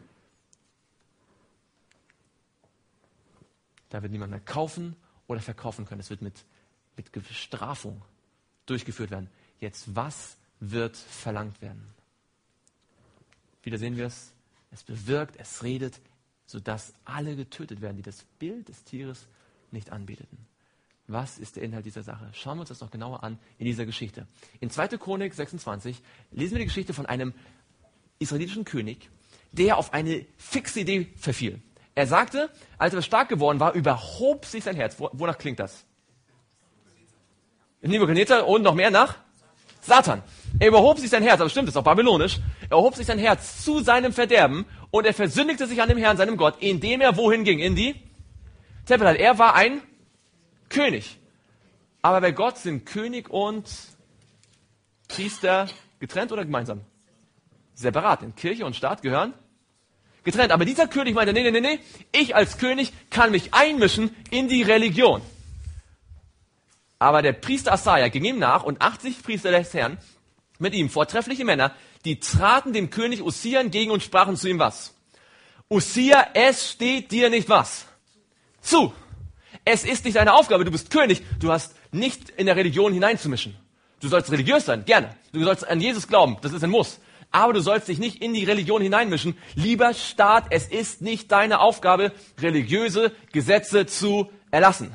Da wird niemand mehr kaufen oder verkaufen können. Es wird mit Bestrafung durchgeführt werden. Jetzt, was wird verlangt werden? Wieder sehen wir es. Es bewirkt, es redet, sodass alle getötet werden, die das Bild des Tieres nicht anbeteten. Was ist der Inhalt dieser Sache? Schauen wir uns das noch genauer an in dieser Geschichte. In 2. Chronik 26 lesen wir die Geschichte von einem israelitischen König, der auf eine fixe Idee verfiel. Er sagte, als er stark geworden war, überhob sich sein Herz. Wonach klingt das? Nebukadnezar und noch mehr nach? Satan. Er überhob sich sein Herz, aber stimmt, das ist auch babylonisch. Er erhob sich sein Herz zu seinem Verderben und er versündigte sich an dem Herrn, seinem Gott, indem er wohin ging? In die Tempelhalle. Er war ein König. Aber bei Gott sind König und Priester Getrennt oder gemeinsam? Separat. Denn Kirche und Staat gehören getrennt. Aber dieser König meinte, nee, ich als König kann mich einmischen in die Religion. Aber der Priester Asaja ging ihm nach und 80 Priester des Herrn mit ihm, vortreffliche Männer, die traten dem König Usia entgegen und sprachen zu ihm was? Usia, es steht dir nicht was? Zu. Es ist nicht deine Aufgabe, du bist König, du hast nicht in der Religion hineinzumischen. Du sollst religiös sein, gerne. Du sollst an Jesus glauben, das ist ein Muss. Aber du sollst dich nicht in die Religion hineinmischen. Lieber Staat, es ist nicht deine Aufgabe, religiöse Gesetze zu erlassen,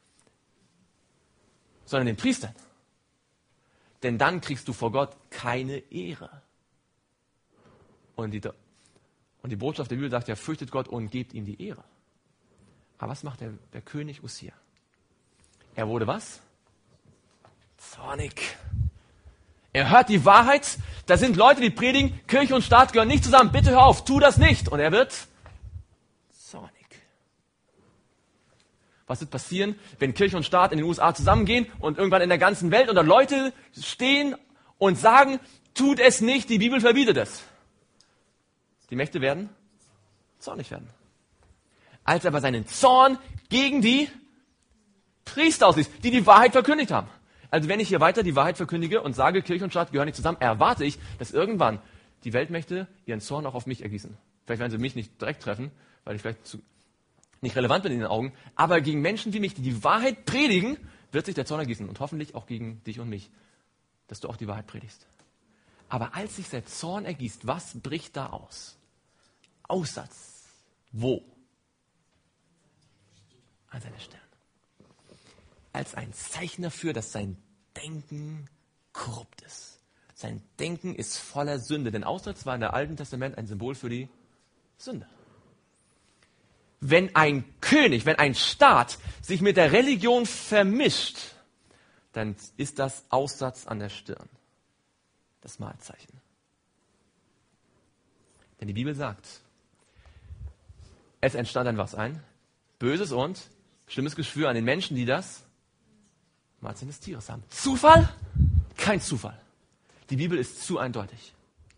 sondern den Priestern. Denn dann kriegst du vor Gott keine Ehre. Und die Botschaft der Bibel sagt ja, fürchtet Gott und gebt ihm die Ehre. Aber was macht der König Usia? Er wurde was? Zornig. Er hört die Wahrheit, da sind Leute, die predigen, Kirche und Staat gehören nicht zusammen, bitte hör auf, tu das nicht. Und er wird zornig. Was wird passieren, wenn Kirche und Staat in den USA zusammengehen und irgendwann in der ganzen Welt und da Leute stehen und sagen, tut es nicht, die Bibel verbietet es. Die Mächte werden zornig werden. Als er aber seinen Zorn gegen die Priester ausließ, die die Wahrheit verkündigt haben. Also wenn ich hier weiter die Wahrheit verkündige und sage, Kirche und Staat gehören nicht zusammen, erwarte ich, dass irgendwann die Weltmächte ihren Zorn auch auf mich ergießen. Vielleicht werden sie mich nicht direkt treffen, weil ich vielleicht nicht relevant bin in den Augen, aber gegen Menschen wie mich, die die Wahrheit predigen, wird sich der Zorn ergießen und hoffentlich auch gegen dich und mich, dass du auch die Wahrheit predigst. Aber als sich der Zorn ergießt, was bricht da aus? Aussatz. Wo? An seiner Stirn. Als ein Zeichen dafür, dass sein Denken korrupt ist. Sein Denken ist voller Sünde, denn Aussatz war in der Alten Testament ein Symbol für die Sünde. Wenn ein König, wenn ein Staat sich mit der Religion vermischt, dann ist das Aussatz an der Stirn. Das Mahlzeichen. Denn die Bibel sagt, es entstand ein was? Ein böses und schlimmes Geschwür an den Menschen, die das Mahlzeichen des Tieres haben. Zufall? Kein Zufall. Die Bibel ist zu eindeutig.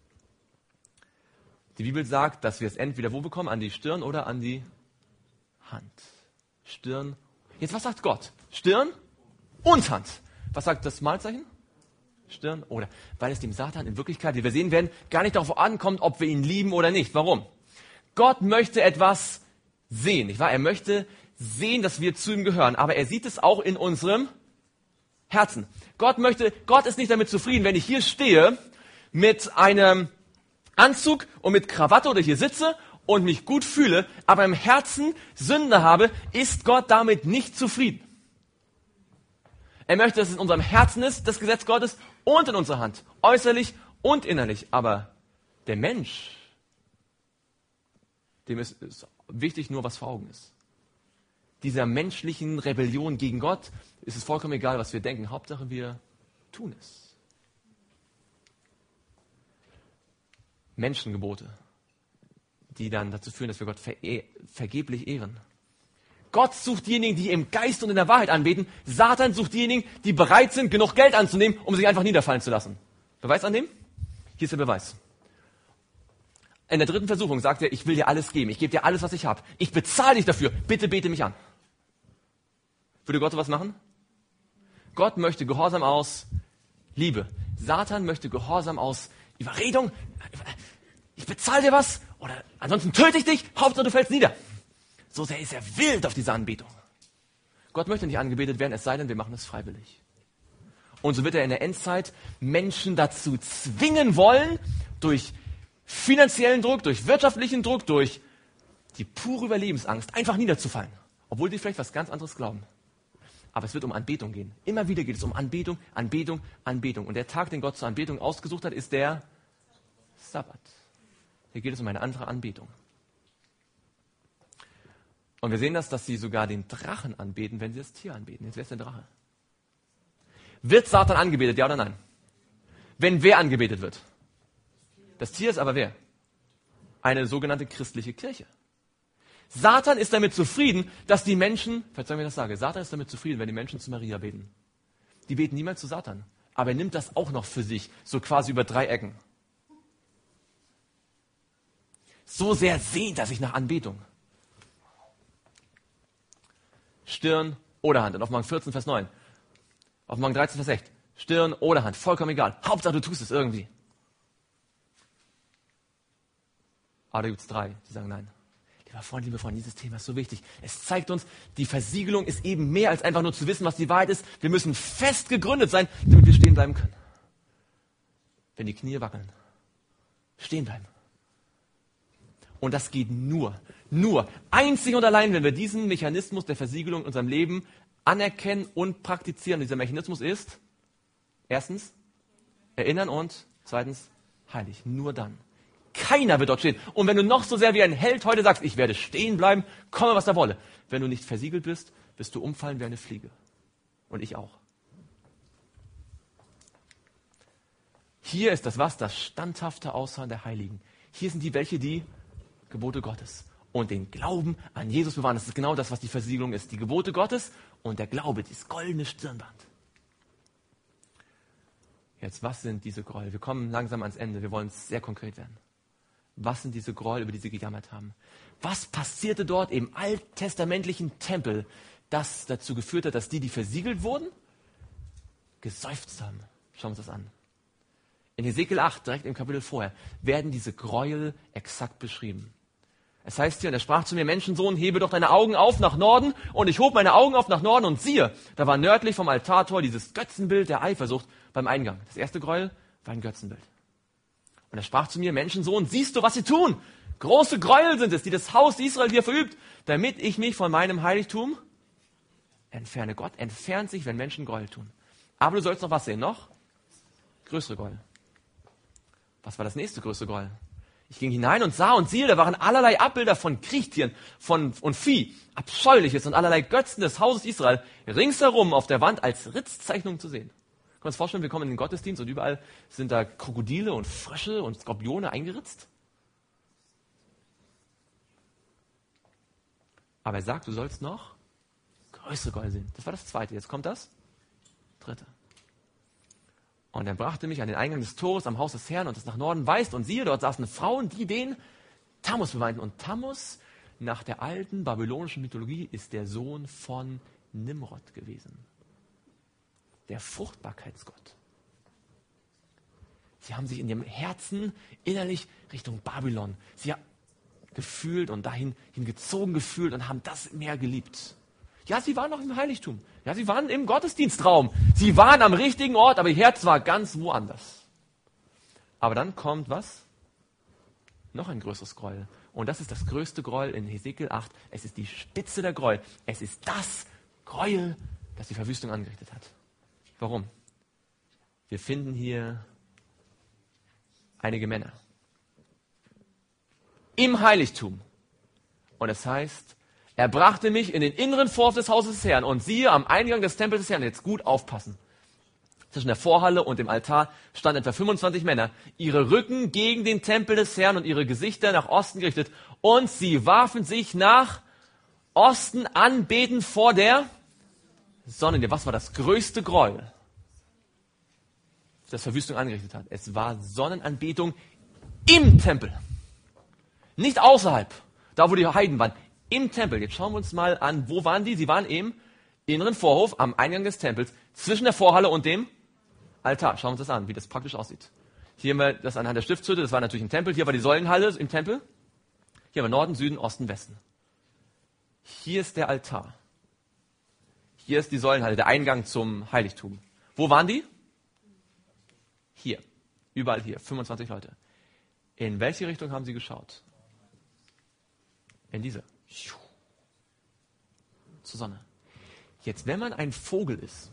Die Bibel sagt, dass wir es entweder wo bekommen? An die Stirn oder an die Hand. Stirn. Jetzt, was sagt Gott? Stirn und Hand. Was sagt das Mahlzeichen? Stirn oder. Weil es dem Satan in Wirklichkeit, wie wir sehen werden, gar nicht darauf ankommt, ob wir ihn lieben oder nicht. Warum? Gott möchte etwas sehen, nicht wahr? Er möchte sehen, dass wir zu ihm gehören, aber er sieht es auch in unserem Herzen. Gott ist nicht damit zufrieden, wenn ich hier stehe mit einem Anzug und mit Krawatte oder hier sitze und mich gut fühle, aber im Herzen Sünde habe, ist Gott damit nicht zufrieden. Er möchte, dass es in unserem Herzen ist, das Gesetz Gottes, und in unserer Hand, äußerlich und innerlich. Aber der Mensch, dem ist wichtig nur, was vor Augen ist. Dieser menschlichen Rebellion gegen Gott ist es vollkommen egal, was wir denken. Hauptsache, wir tun es. Menschengebote, die dann dazu führen, dass wir Gott vergeblich ehren. Gott sucht diejenigen, die im Geist und in der Wahrheit anbeten. Satan sucht diejenigen, die bereit sind, genug Geld anzunehmen, um sich einfach niederfallen zu lassen. Beweis annehmen? Hier ist der Beweis. In der 3. Versuchung sagt er, ich will dir alles geben. Ich gebe dir alles, was ich habe. Ich bezahle dich dafür. Bitte bete mich an. Würde Gott sowas machen? Gott möchte Gehorsam aus Liebe. Satan möchte Gehorsam aus Überredung. Ich bezahle dir was oder ansonsten töte ich dich. Hauptsache du fällst nieder. So sehr ist er wild auf diese Anbetung. Gott möchte nicht angebetet werden, es sei denn, wir machen es freiwillig. Und so wird er in der Endzeit Menschen dazu zwingen wollen, durch finanziellen Druck, durch wirtschaftlichen Druck, durch die pure Überlebensangst, einfach niederzufallen. Obwohl die vielleicht was ganz anderes glauben. Aber es wird um Anbetung gehen. Immer wieder geht es um Anbetung, Anbetung, Anbetung. Und der Tag, den Gott zur Anbetung ausgesucht hat, ist der Sabbat. Hier geht es um eine andere Anbetung. Und wir sehen das, dass sie sogar den Drachen anbeten, wenn sie das Tier anbeten. Jetzt, wer ist der Drache? Wird Satan angebetet, ja oder nein? Wenn wer angebetet wird? Das Tier ist aber wer? Eine sogenannte christliche Kirche. Satan ist damit zufrieden, dass die Menschen, verzeih mir das sage, Satan ist damit zufrieden, wenn die Menschen zu Maria beten. Die beten niemals zu Satan. aber er nimmt das auch noch für sich, so quasi über 3 Ecken. So sehr sehnt er sich nach Anbetung. Stirn oder Hand. Und Offenbarung 14, Vers 9. Offenbarung 13, Vers 6. Stirn oder Hand. Vollkommen egal. Hauptsache, du tust es irgendwie. Aber da gibt es 3, die sagen nein. Liebe Freunde, dieses Thema ist so wichtig. Es zeigt uns, die Versiegelung ist eben mehr als einfach nur zu wissen, was die Wahrheit ist. Wir müssen fest gegründet sein, damit wir stehen bleiben können. Wenn die Knie wackeln. Stehen bleiben. Und das geht nur, einzig und allein, wenn wir diesen Mechanismus der Versiegelung in unserem Leben anerkennen und praktizieren. Dieser Mechanismus ist, erstens, erinnern und zweitens, heilig. Nur dann. Keiner wird dort stehen. Und wenn du noch so sehr wie ein Held heute sagst, ich werde stehen bleiben, komme was da wolle. Wenn du nicht versiegelt bist, wirst du umfallen wie eine Fliege. Und ich auch. Hier ist das was? Das standhafte Ausharren der Heiligen. Hier sind die welche, die Gebote Gottes und den Glauben an Jesus bewahren. Das ist genau das, was die Versiegelung ist. Die Gebote Gottes und der Glaube, dieses goldene Stirnband. Jetzt, was sind diese Gräuel? Wir kommen langsam ans Ende. Wir wollen sehr konkret werden. Was sind diese Gräuel, über die sie gejammert haben? Was passierte dort im alttestamentlichen Tempel, das dazu geführt hat, dass die versiegelt wurden, geseufzt haben? Schauen wir uns das an. In Hesekiel 8, direkt im Kapitel vorher, werden diese Gräuel exakt beschrieben. Es heißt hier, und er sprach zu mir, Menschensohn, hebe doch deine Augen auf nach Norden. Und ich hob meine Augen auf nach Norden und siehe, da war nördlich vom Altartor dieses Götzenbild der Eifersucht beim Eingang. Das erste Gräuel war ein Götzenbild. Und er sprach zu mir, Menschensohn, siehst du, was sie tun? Große Gräuel sind es, die das Haus Israel hier verübt, damit ich mich von meinem Heiligtum entferne. Gott entfernt sich, wenn Menschen Gräuel tun. Aber du sollst noch was sehen, noch? Größere Gräuel. Was war das nächste größte Gräuel? Ich ging hinein und sah und siehe, da waren allerlei Abbilder von Kriechtieren und Vieh, Abscheuliches und allerlei Götzen des Hauses Israel ringsherum auf der Wand als Ritzzeichnung zu sehen. Können wir uns vorstellen, wir kommen in den Gottesdienst und überall sind da Krokodile und Frösche und Skorpione eingeritzt. Aber er sagt, du sollst noch größere Gräuel sehen. Das war das zweite. Jetzt kommt das dritte. Und er brachte mich an den Eingang des Tores am Haus des Herrn und es nach Norden weist. Und siehe, dort saßen Frauen, die den Tammuz beweinten. Und Tammuz, nach der alten babylonischen Mythologie, ist der Sohn von Nimrod gewesen. Der Fruchtbarkeitsgott. Sie haben sich in ihrem Herzen innerlich Richtung Babylon gefühlt und dahin hingezogen gefühlt und haben das mehr geliebt. Ja, sie waren noch im Heiligtum. Ja, sie waren im Gottesdienstraum. Sie waren am richtigen Ort, aber ihr Herz war ganz woanders. Aber dann kommt was? Noch ein größeres Gräuel. Und das ist das größte Gräuel in Hesekiel 8. Es ist die Spitze der Gräuel. Es ist das Gräuel, das die Verwüstung angerichtet hat. Warum? Wir finden hier einige Männer im Heiligtum. Und es heißt, er brachte mich in den inneren Vorhof des Hauses des Herrn und siehe, am Eingang des Tempels des Herrn, jetzt gut aufpassen. Zwischen der Vorhalle und dem Altar standen etwa 25 Männer, ihre Rücken gegen den Tempel des Herrn und ihre Gesichter nach Osten gerichtet. Und sie warfen sich nach Osten anbetend vor der Sonne. Was war das größte Gräuel, das Verwüstung angerichtet hat? Es war Sonnenanbetung im Tempel. Nicht außerhalb, da wo die Heiden waren. Im Tempel. Jetzt schauen wir uns mal an, wo waren die? Sie waren im inneren Vorhof am Eingang des Tempels, zwischen der Vorhalle und dem Altar. Schauen wir uns das an, wie das praktisch aussieht. Hier haben wir das anhand der Stiftshütte, das war natürlich ein Tempel. Hier war die Säulenhalle im Tempel. Hier haben wir Norden, Süden, Osten, Westen. Hier ist der Altar. Hier ist die Säulenhalle, der Eingang zum Heiligtum. Wo waren die? Hier. Überall hier. 25 Leute. In welche Richtung haben sie geschaut? In diese. Zur Sonne. Jetzt, wenn man ein Vogel ist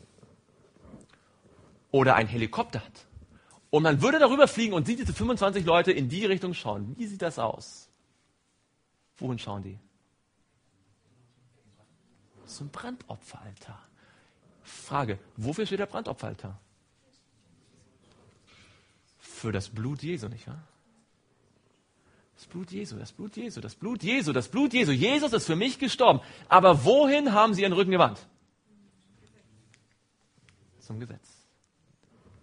oder ein Helikopter hat und man würde darüber fliegen und sieht diese 25 Leute in die Richtung schauen, wie sieht das aus? Wohin schauen die? Zum Brandopferaltar. Frage, wofür steht der Brandopferaltar? Für das Blut Jesu, nicht wahr? Das Blut Jesu, das Blut Jesu, das Blut Jesu, das Blut Jesu. Jesus ist für mich gestorben. Aber wohin haben sie ihren Rücken gewandt? Zum Gesetz.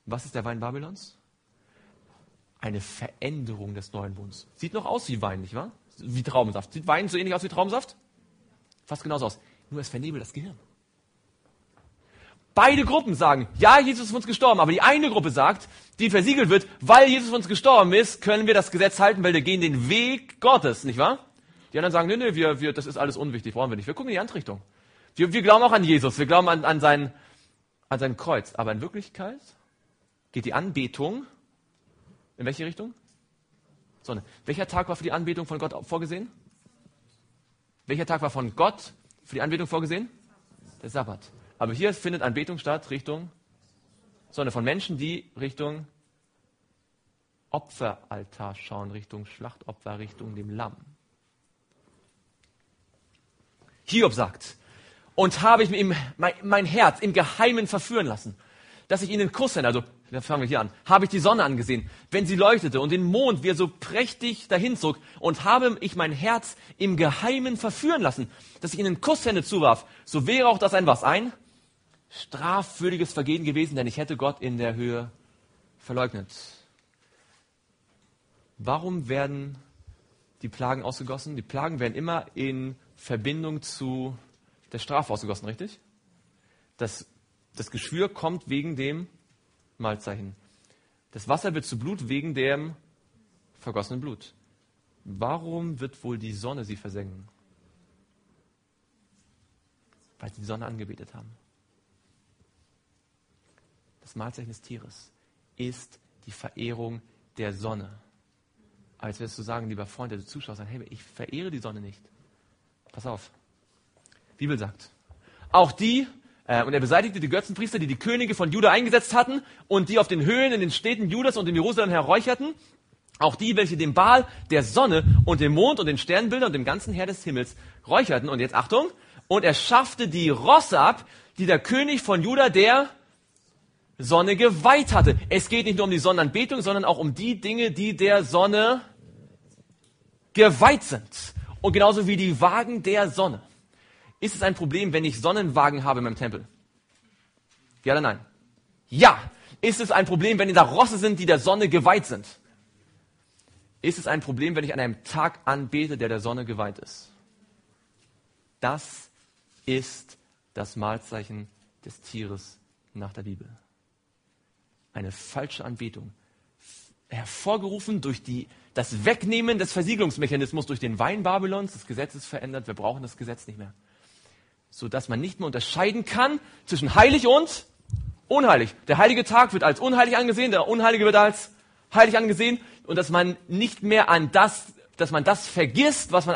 Was ist der Wein Babylons? Eine Veränderung des neuen Bundes. Sieht noch aus wie Wein, nicht wahr? Wie Traubensaft. Sieht Wein so ähnlich aus wie Traubensaft? Fast genauso aus. Nur es vernebelt das Gehirn. Beide Gruppen sagen, ja, Jesus ist für uns gestorben, aber die eine Gruppe sagt, die versiegelt wird, weil Jesus für uns gestorben ist, können wir das Gesetz halten, weil wir gehen den Weg Gottes, nicht wahr? Die anderen sagen, nee, das ist alles unwichtig, brauchen wir nicht. Wir gucken in die andere Richtung. Wir glauben auch an Jesus, wir glauben an sein Kreuz. Aber in Wirklichkeit geht die Anbetung in welche Richtung? Sonne. Welcher Tag war für die Anbetung von Gott vorgesehen? Welcher Tag war von Gott für die Anbetung vorgesehen? Der Sabbat. Aber hier findet Anbetung statt Richtung Sonne. Von Menschen, die Richtung Opferaltar schauen, Richtung Schlachtopfer, Richtung dem Lamm. Hiob sagt, und habe ich ihm mein Herz im Geheimen verführen lassen, dass ich ihnen Kuss sende, also da fangen wir hier an, habe ich die Sonne angesehen, wenn sie leuchtete und den Mond, wie er so prächtig dahinzog, und habe ich mein Herz im Geheimen verführen lassen, dass ich ihnen Kusshände zuwarf, so wäre auch das ein was? Ein strafwürdiges Vergehen gewesen, denn ich hätte Gott in der Höhe verleugnet. Warum werden die Plagen ausgegossen? Die Plagen werden immer in Verbindung zu der Strafe ausgegossen, richtig? Das Geschwür kommt wegen dem Mahlzeichen. Das Wasser wird zu Blut wegen dem vergossenen Blut. Warum wird wohl die Sonne sie versengen? Weil sie die Sonne angebetet haben. Das Mahlzeichen des Tieres ist die Verehrung der Sonne. Aber jetzt wirst du sagen, lieber Freund, der du zuschaust, hey, ich verehre die Sonne nicht. Pass auf. Die Bibel sagt, auch die, und er beseitigte die Götzenpriester, die die Könige von Juda eingesetzt hatten und die auf den Höhen in den Städten Judas und in Jerusalem herräucherten, auch die, welche dem Baal, der Sonne und dem Mond und den Sternbildern und dem ganzen Heer des Himmels räucherten. Und jetzt Achtung, und er schaffte die Rosse ab, die der König von Juda der Sonne geweiht hatte. Es geht nicht nur um die Sonnenanbetung, sondern auch um die Dinge, die der Sonne geweiht sind. Und genauso wie die Wagen der Sonne. Ist es ein Problem, wenn ich Sonnenwagen habe in meinem Tempel? Ja oder nein? Ja. Ist es ein Problem, wenn da Rosse sind, die der Sonne geweiht sind? Ist es ein Problem, wenn ich an einem Tag anbete, der Sonne geweiht ist? Das ist das Mahlzeichen des Tieres nach der Bibel. Eine falsche Anbetung. Hervorgerufen durch das Wegnehmen des Versiegelungsmechanismus durch den Wein Babylons. Das Gesetz ist verändert. Wir brauchen das Gesetz nicht mehr. Sodass man nicht mehr unterscheiden kann zwischen heilig und unheilig. Der heilige Tag wird als unheilig angesehen, der unheilige wird als heilig angesehen. Und dass man nicht mehr dass man das vergisst, an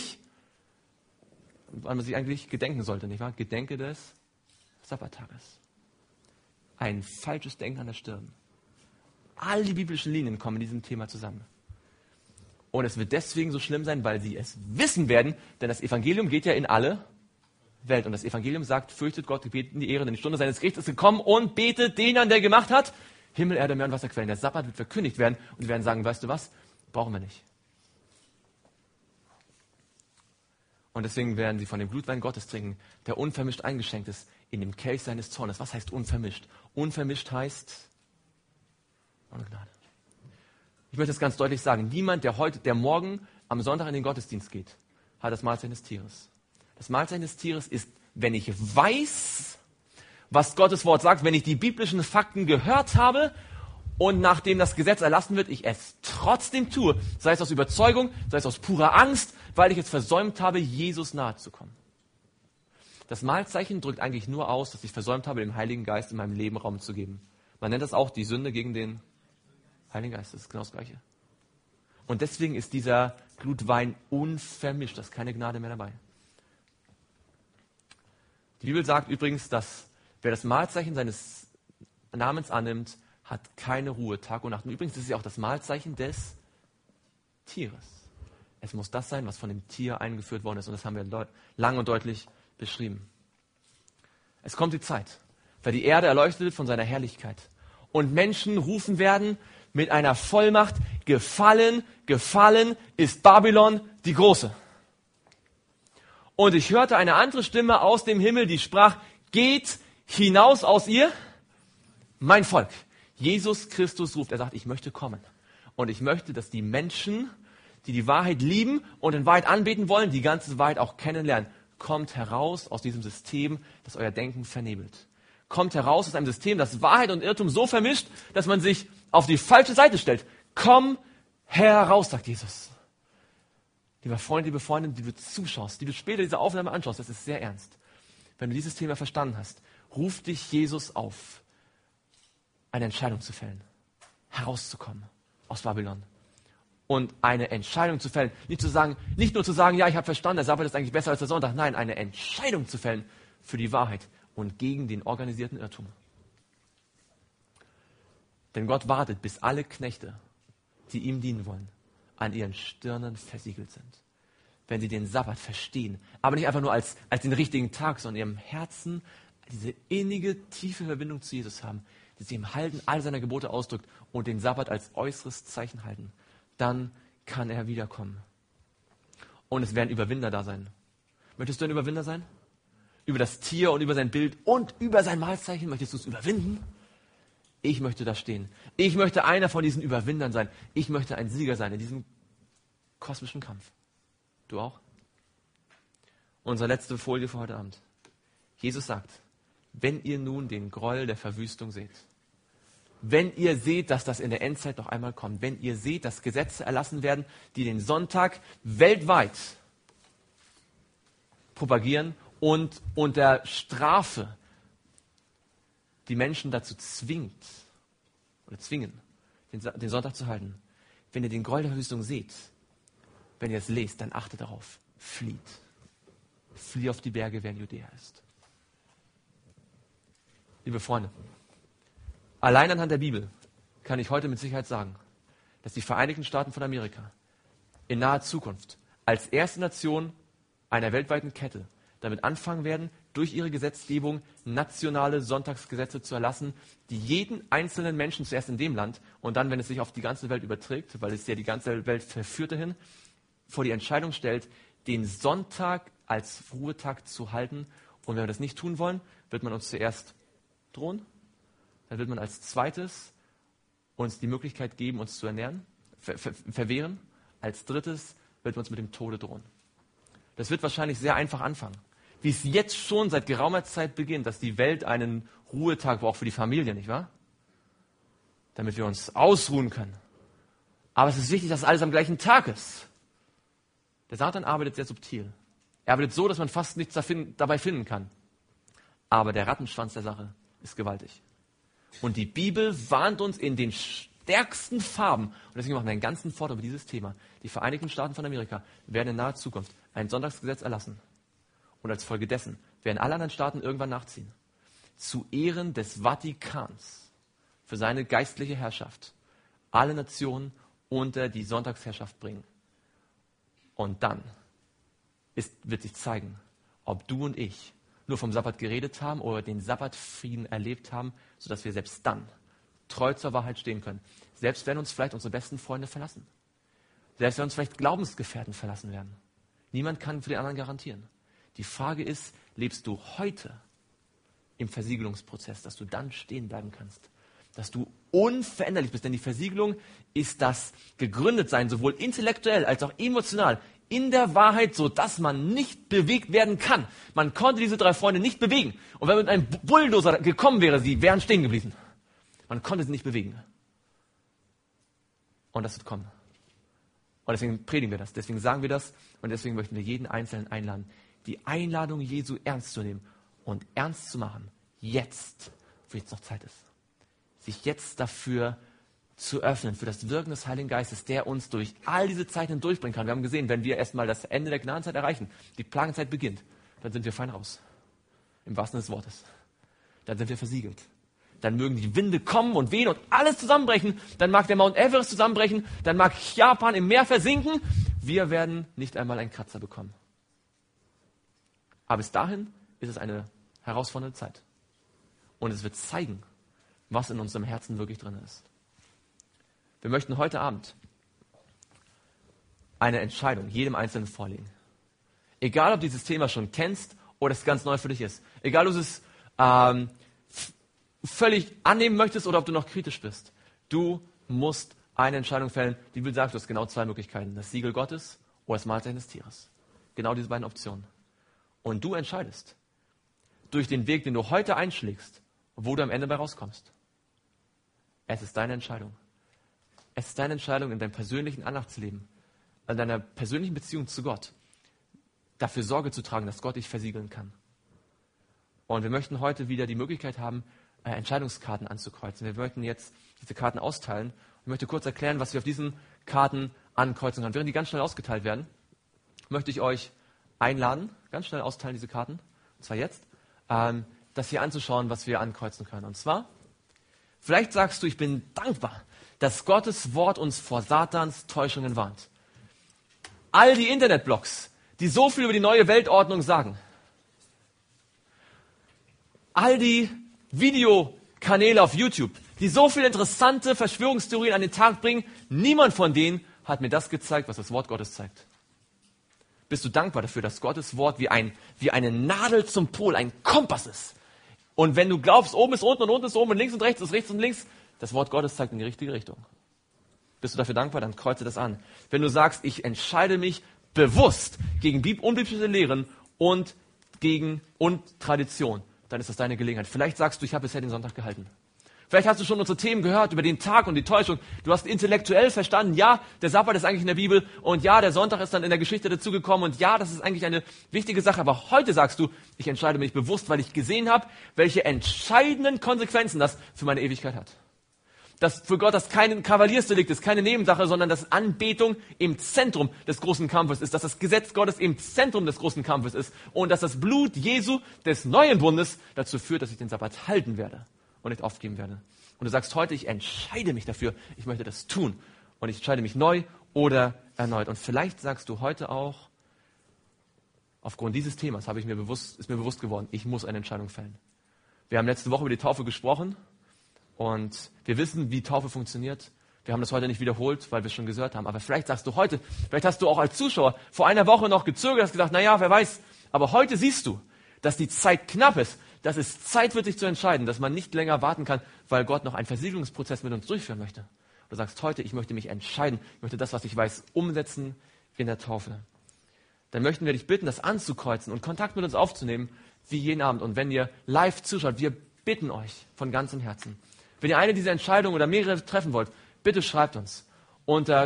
man sich eigentlich gedenken sollte, nicht wahr? Gedenke des Sabbattages. Ein falsches Denken an der Stirn. All die biblischen Linien kommen in diesem Thema zusammen. Und es wird deswegen so schlimm sein, weil sie es wissen werden, denn das Evangelium geht ja in alle Welt. Und das Evangelium sagt, fürchtet Gott, betet in die Ehre, denn die Stunde seines Gerichts ist gekommen und betet den an, der gemacht hat. Himmel, Erde, Meer und Wasserquellen. Der Sabbat wird verkündigt werden und wir werden sagen, weißt du was, brauchen wir nicht. Und deswegen werden sie von dem Blutwein Gottes trinken, der unvermischt eingeschenkt ist in dem Kelch seines Zornes. Was heißt unvermischt? Unvermischt heißt ohne Gnade. Ich möchte es ganz deutlich sagen. Niemand, der morgen am Sonntag in den Gottesdienst geht, hat das Mahlzeichen des Tieres. Das Mahlzeichen des Tieres ist, wenn ich weiß, was Gottes Wort sagt, wenn ich die biblischen Fakten gehört habe und nachdem das Gesetz erlassen wird, ich es trotzdem tue, sei es aus Überzeugung, sei es aus purer Angst, weil ich es versäumt habe, Jesus nahe zu kommen. Das Mahlzeichen drückt eigentlich nur aus, dass ich versäumt habe, dem Heiligen Geist in meinem Leben Raum zu geben. Man nennt das auch die Sünde gegen den Heiligen Geist. Das ist genau das Gleiche. Und deswegen ist dieser Blutwein unvermischt. Da ist keine Gnade mehr dabei. Die Bibel sagt übrigens, dass wer das Mahlzeichen seines Namens annimmt, hat keine Ruhe Tag und Nacht. Und übrigens ist es ja auch das Mahlzeichen des Tieres. Es muss das sein, was von dem Tier eingeführt worden ist. Und das haben wir lang und deutlich beschrieben. Es kommt die Zeit, weil die Erde erleuchtet wird von seiner Herrlichkeit. Und Menschen rufen werden mit einer Vollmacht, gefallen, gefallen ist Babylon die Große. Und ich hörte eine andere Stimme aus dem Himmel, die sprach, geht hinaus aus ihr, mein Volk. Jesus Christus ruft. Er sagt, ich möchte kommen. Und ich möchte, dass die Menschen, die die Wahrheit lieben und in Wahrheit anbeten wollen, die ganze Wahrheit auch kennenlernen. Kommt heraus aus diesem System, das euer Denken vernebelt. Kommt heraus aus einem System, das Wahrheit und Irrtum so vermischt, dass man sich auf die falsche Seite stellt. Komm heraus, sagt Jesus. Lieber Freund, liebe Freundin, die du zuschaust, die du später diese Aufnahme anschaust, das ist sehr ernst. Wenn du dieses Thema verstanden hast, ruft dich Jesus auf, eine Entscheidung zu fällen, herauszukommen aus Babylon und eine Entscheidung zu fällen. Nicht nur zu sagen, ja, ich habe verstanden, der Sabbat ist eigentlich besser als der Sonntag. Nein, eine Entscheidung zu fällen für die Wahrheit und gegen den organisierten Irrtum. Denn Gott wartet, bis alle Knechte, die ihm dienen wollen, an ihren Stirnen versiegelt sind. Wenn sie den Sabbat verstehen, aber nicht einfach nur als den richtigen Tag, sondern in ihrem Herzen diese innige, tiefe Verbindung zu Jesus haben, die sie im Halten all seiner Gebote ausdrückt und den Sabbat als äußeres Zeichen halten, dann kann er wiederkommen. Und es werden Überwinder da sein. Möchtest du ein Überwinder sein? Über das Tier und über sein Bild und über sein Mahlzeichen möchtest du es überwinden? Ich möchte da stehen. Ich möchte einer von diesen Überwindern sein. Ich möchte ein Sieger sein in diesem kosmischen Kampf. Du auch? Unsere letzte Folie für heute Abend. Jesus sagt, wenn ihr nun den Gräuel der Verwüstung seht, wenn ihr seht, dass das in der Endzeit noch einmal kommt, wenn ihr seht, dass Gesetze erlassen werden, die den Sonntag weltweit propagieren und unter Strafe die Menschen dazu zwingen, den Sonntag zu halten. Wenn ihr den Gräuel der Verwüstung seht, wenn ihr es lest, dann achtet darauf. Flieht. Flieht auf die Berge, wer in Judäa ist. Liebe Freunde, allein anhand der Bibel kann ich heute mit Sicherheit sagen, dass die Vereinigten Staaten von Amerika in naher Zukunft als erste Nation einer weltweiten Kette damit anfangen werden, durch ihre Gesetzgebung nationale Sonntagsgesetze zu erlassen, die jeden einzelnen Menschen zuerst in dem Land und dann, wenn es sich auf die ganze Welt überträgt, weil es ja die ganze Welt verführt dahin, vor die Entscheidung stellt, den Sonntag als Ruhetag zu halten. Und wenn wir das nicht tun wollen, wird man uns zuerst drohen, dann wird man als zweites uns die Möglichkeit geben, uns zu ernähren, verwehren. Als drittes wird man uns mit dem Tode drohen. Das wird wahrscheinlich sehr einfach anfangen. Wie es jetzt schon seit geraumer Zeit beginnt, dass die Welt einen Ruhetag braucht für die Familie, nicht wahr? Damit wir uns ausruhen können. Aber es ist wichtig, dass alles am gleichen Tag ist. Der Satan arbeitet sehr subtil. Er arbeitet so, dass man fast nichts dabei finden kann. Aber der Rattenschwanz der Sache ist gewaltig. Und die Bibel warnt uns in den stärksten Farben. Und deswegen machen wir einen ganzen Vortrag über dieses Thema. Die Vereinigten Staaten von Amerika werden in naher Zukunft ein Sonntagsgesetz erlassen. Und als Folge dessen werden alle anderen Staaten irgendwann nachziehen. Zu Ehren des Vatikans für seine geistliche Herrschaft alle Nationen unter die Sonntagsherrschaft bringen. Und dann wird sich zeigen, ob du und ich nur vom Sabbat geredet haben oder den Sabbatfrieden erlebt haben, sodass wir selbst dann treu zur Wahrheit stehen können. Selbst wenn uns vielleicht unsere besten Freunde verlassen. Selbst wenn uns vielleicht Glaubensgefährten verlassen werden. Niemand kann für den anderen garantieren. Die Frage ist, lebst du heute im Versiegelungsprozess, dass du dann stehen bleiben kannst? Dass du unveränderlich bist. Denn die Versiegelung ist das Gegründetsein, sowohl intellektuell als auch emotional, in der Wahrheit, sodass man nicht bewegt werden kann. Man konnte diese 3 Freunde nicht bewegen. Und wenn mit einem Bulldozer gekommen wäre, sie wären stehen geblieben. Man konnte sie nicht bewegen. Und das wird kommen. Und deswegen predigen wir das, deswegen sagen wir das und deswegen möchten wir jeden Einzelnen einladen, die Einladung Jesu ernst zu nehmen und ernst zu machen, jetzt, wo jetzt noch Zeit ist. Sich jetzt dafür zu öffnen, für das Wirken des Heiligen Geistes, der uns durch all diese Zeiten hindurchbringen kann. Wir haben gesehen, wenn wir erstmal das Ende der Gnadenzeit erreichen, die Plagenzeit beginnt, dann sind wir fein raus. Im wahrsten Sinne des Wortes. Dann sind wir versiegelt. Dann mögen die Winde kommen und wehen und alles zusammenbrechen. Dann mag der Mount Everest zusammenbrechen. Dann mag Japan im Meer versinken. Wir werden nicht einmal einen Kratzer bekommen. Aber bis dahin ist es eine herausfordernde Zeit. Und es wird zeigen, was in unserem Herzen wirklich drin ist. Wir möchten heute Abend eine Entscheidung jedem Einzelnen vorlegen. Egal, ob du dieses Thema schon kennst oder es ganz neu für dich ist. Egal, ob du es völlig annehmen möchtest oder ob du noch kritisch bist. Du musst eine Entscheidung fällen. Die Bibel sagt, du hast genau zwei Möglichkeiten. Das Siegel Gottes oder das Martern des Tieres. Genau diese beiden Optionen. Und du entscheidest durch den Weg, den du heute einschlägst, wo du am Ende bei rauskommst. Es ist deine Entscheidung. Es ist deine Entscheidung in deinem persönlichen Andachtsleben, in deiner persönlichen Beziehung zu Gott, dafür Sorge zu tragen, dass Gott dich versiegeln kann. Und wir möchten heute wieder die Möglichkeit haben, Entscheidungskarten anzukreuzen. Wir möchten jetzt diese Karten austeilen. Ich möchte kurz erklären, was wir auf diesen Karten ankreuzen können. Während die ganz schnell ausgeteilt werden, möchte ich euch einladen, ganz schnell austeilen diese Karten, und zwar jetzt, das hier anzuschauen, was wir ankreuzen können. Und zwar, vielleicht sagst du, ich bin dankbar, dass Gottes Wort uns vor Satans Täuschungen warnt. All die Internetblogs, die so viel über die neue Weltordnung sagen, all die Videokanäle auf YouTube, die so viele interessante Verschwörungstheorien an den Tag bringen, niemand von denen hat mir das gezeigt, was das Wort Gottes zeigt. Bist du dankbar dafür, dass Gottes Wort wie eine Nadel zum Pol, ein Kompass ist? Und wenn du glaubst, oben ist unten und unten ist oben und links und rechts ist rechts und links, das Wort Gottes zeigt in die richtige Richtung. Bist du dafür dankbar? Dann kreuze das an. Wenn du sagst, ich entscheide mich bewusst gegen unbiblische Lehren und Tradition, dann ist das deine Gelegenheit. Vielleicht sagst du, ich habe bisher den Sonntag gehalten. Vielleicht hast du schon unsere Themen gehört über den Tag und die Täuschung. Du hast intellektuell verstanden, ja, der Sabbat ist eigentlich in der Bibel und ja, der Sonntag ist dann in der Geschichte dazugekommen und ja, das ist eigentlich eine wichtige Sache. Aber heute sagst du, ich entscheide mich bewusst, weil ich gesehen habe, welche entscheidenden Konsequenzen das für meine Ewigkeit hat. Dass für Gott das kein Kavaliersdelikt ist, keine Nebensache, sondern dass Anbetung im Zentrum des großen Kampfes ist, dass das Gesetz Gottes im Zentrum des großen Kampfes ist und dass das Blut Jesu des neuen Bundes dazu führt, dass ich den Sabbat halten werde und nicht aufgeben werde. Und du sagst heute, ich entscheide mich dafür, ich möchte das tun und ich entscheide mich neu oder erneut. Und vielleicht sagst du heute auch, aufgrund dieses Themas ist mir bewusst geworden, ich muss eine Entscheidung fällen. Wir haben letzte Woche über die Taufe gesprochen. Und wir wissen, wie Taufe funktioniert. Wir haben das heute nicht wiederholt, weil wir es schon gehört haben. Aber vielleicht sagst du heute, vielleicht hast du auch als Zuschauer vor einer Woche noch gezögert, hast gesagt, naja, wer weiß. Aber heute siehst du, dass die Zeit knapp ist, dass es Zeit wird, sich zu entscheiden, dass man nicht länger warten kann, weil Gott noch einen Versiegelungsprozess mit uns durchführen möchte. Du sagst heute, ich möchte mich entscheiden, ich möchte das, was ich weiß, umsetzen in der Taufe. Dann möchten wir dich bitten, das anzukreuzen und Kontakt mit uns aufzunehmen, wie jeden Abend. Und wenn ihr live zuschaut, wir bitten euch von ganzem Herzen. Wenn ihr eine dieser Entscheidungen oder mehrere treffen wollt, bitte schreibt uns unter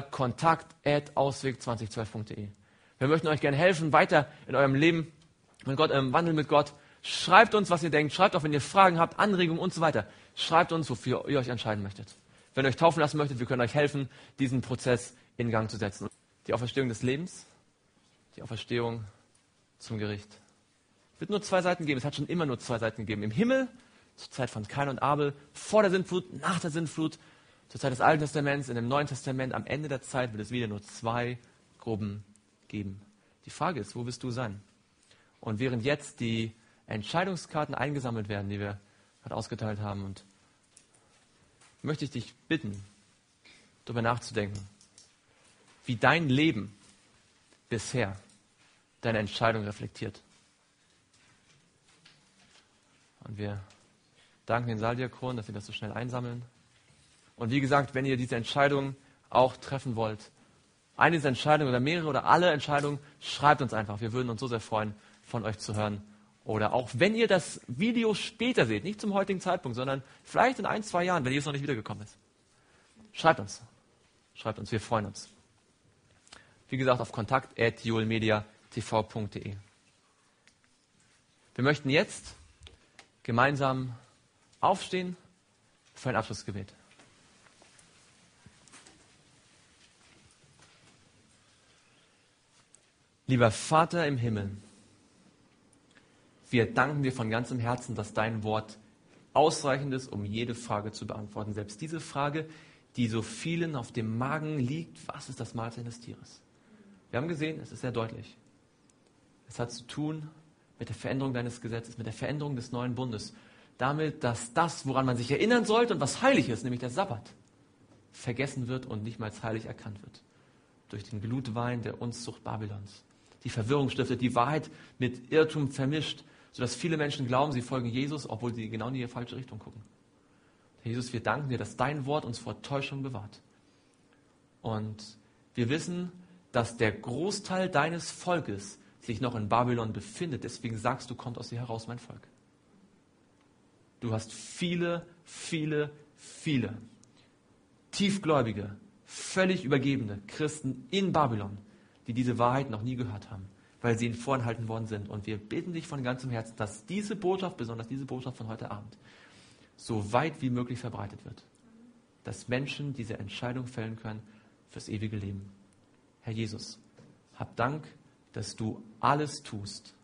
kontakt@ausweg2012.de. Wir möchten euch gerne helfen, weiter in eurem Leben, mit Gott, im Wandel mit Gott. Schreibt uns, was ihr denkt. Schreibt auch, wenn ihr Fragen habt, Anregungen und so weiter. Schreibt uns, wofür ihr euch entscheiden möchtet. Wenn ihr euch taufen lassen möchtet, wir können euch helfen, diesen Prozess in Gang zu setzen. Die Auferstehung des Lebens, die Auferstehung zum Gericht. Es wird nur zwei Seiten geben. Es hat schon immer nur zwei Seiten gegeben. Im Himmel, zur Zeit von Kain und Abel, vor der Sintflut, nach der Sintflut, zur Zeit des Alten Testaments, in dem Neuen Testament, am Ende der Zeit wird es wieder nur zwei Gruppen geben. Die Frage ist, wo wirst du sein? Und während jetzt die Entscheidungskarten eingesammelt werden, die wir gerade ausgeteilt haben, und möchte ich dich bitten, darüber nachzudenken, wie dein Leben bisher deine Entscheidung reflektiert. Und wir danken den Saaldiakonen, dass sie das so schnell einsammeln. Und wie gesagt, wenn ihr diese Entscheidung auch treffen wollt, eine dieser Entscheidungen oder mehrere oder alle Entscheidungen, schreibt uns einfach. Wir würden uns so sehr freuen, von euch zu hören. Oder auch wenn ihr das Video später seht, nicht zum heutigen Zeitpunkt, sondern vielleicht in 1-2 Jahren, wenn Jesus noch nicht wiedergekommen ist. Schreibt uns. Schreibt uns, wir freuen uns. Wie gesagt, auf kontakt@joelmediatv.de. Wir möchten jetzt gemeinsam aufstehen für ein Abschlussgebet. Lieber Vater im Himmel, wir danken dir von ganzem Herzen, dass dein Wort ausreichend ist, um jede Frage zu beantworten. Selbst diese Frage, die so vielen auf dem Magen liegt, was ist das Mahlzeit des Tieres? Wir haben gesehen, es ist sehr deutlich. Es hat zu tun mit der Veränderung deines Gesetzes, mit der Veränderung des neuen Bundes. Damit, dass das, woran man sich erinnern sollte und was heilig ist, nämlich der Sabbat, vergessen wird und nicht mehr als heilig erkannt wird. Durch den Glutwein der Unzucht Babylons. Die Verwirrung stiftet, die Wahrheit mit Irrtum vermischt, sodass viele Menschen glauben, sie folgen Jesus, obwohl sie genau in die falsche Richtung gucken. Herr Jesus, wir danken dir, dass dein Wort uns vor Täuschung bewahrt. Und wir wissen, dass der Großteil deines Volkes sich noch in Babylon befindet. Deswegen sagst du, kommt aus dir heraus, mein Volk. Du hast viele, viele, viele tiefgläubige, völlig übergebene Christen in Babylon, die diese Wahrheit noch nie gehört haben, weil sie ihnen vorenthalten worden sind. Und wir bitten dich von ganzem Herzen, dass diese Botschaft, besonders diese Botschaft von heute Abend, so weit wie möglich verbreitet wird. Dass Menschen diese Entscheidung fällen können fürs ewige Leben. Herr Jesus, hab Dank, dass du alles tust,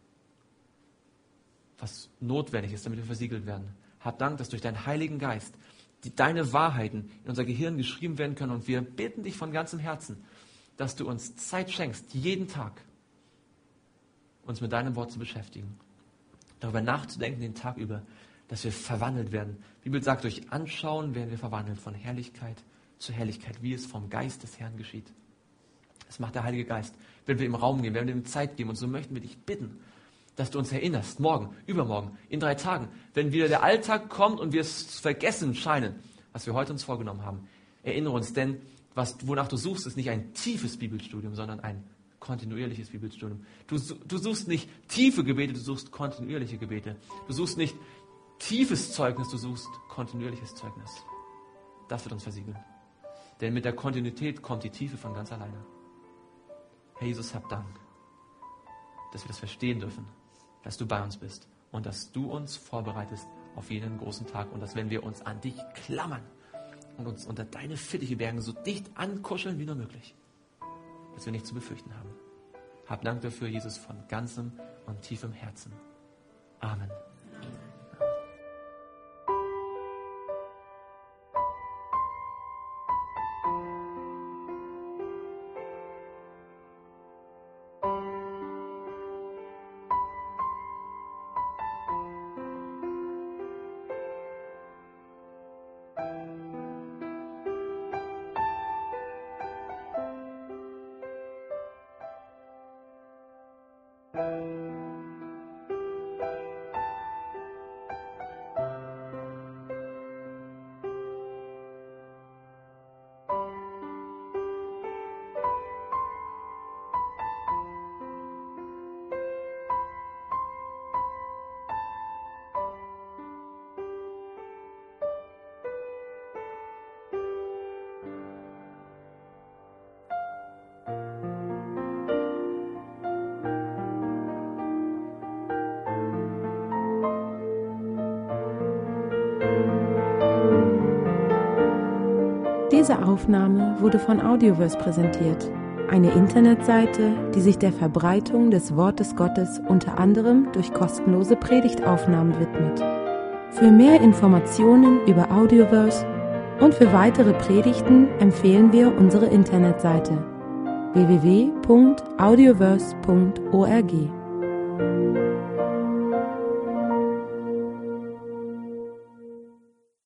was notwendig ist, damit wir versiegelt werden. Hab Dank, dass durch deinen Heiligen Geist deine Wahrheiten in unser Gehirn geschrieben werden können. Und wir bitten dich von ganzem Herzen, dass du uns Zeit schenkst, jeden Tag uns mit deinem Wort zu beschäftigen. Darüber nachzudenken den Tag über, dass wir verwandelt werden. Die Bibel sagt, durch Anschauen werden wir verwandelt von Herrlichkeit zu Herrlichkeit, wie es vom Geist des Herrn geschieht. Das macht der Heilige Geist, wenn wir im Raum gehen, wenn wir ihm Zeit geben. Und so möchten wir dich bitten, dass du uns erinnerst, morgen, übermorgen, in 3 Tagen, wenn wieder der Alltag kommt und wir es zu vergessen scheinen, was wir heute uns vorgenommen haben. Erinnere uns, denn wonach du suchst, ist nicht ein tiefes Bibelstudium, sondern ein kontinuierliches Bibelstudium. Du suchst nicht tiefe Gebete, du suchst kontinuierliche Gebete. Du suchst nicht tiefes Zeugnis, du suchst kontinuierliches Zeugnis. Das wird uns versiegeln. Denn mit der Kontinuität kommt die Tiefe von ganz alleine. Herr Jesus, hab Dank, dass wir das verstehen dürfen, dass du bei uns bist und dass du uns vorbereitest auf jeden großen Tag und dass, wenn wir uns an dich klammern und uns unter deine Fittiche bergen, so dicht ankuscheln wie nur möglich, dass wir nichts zu befürchten haben. Hab Dank dafür, Jesus, von ganzem und tiefem Herzen. Amen. Diese Aufnahme wurde von Audioverse präsentiert, eine Internetseite, die sich der Verbreitung des Wortes Gottes unter anderem durch kostenlose Predigtaufnahmen widmet. Für mehr Informationen über Audioverse und für weitere Predigten empfehlen wir unsere Internetseite www.audioverse.org.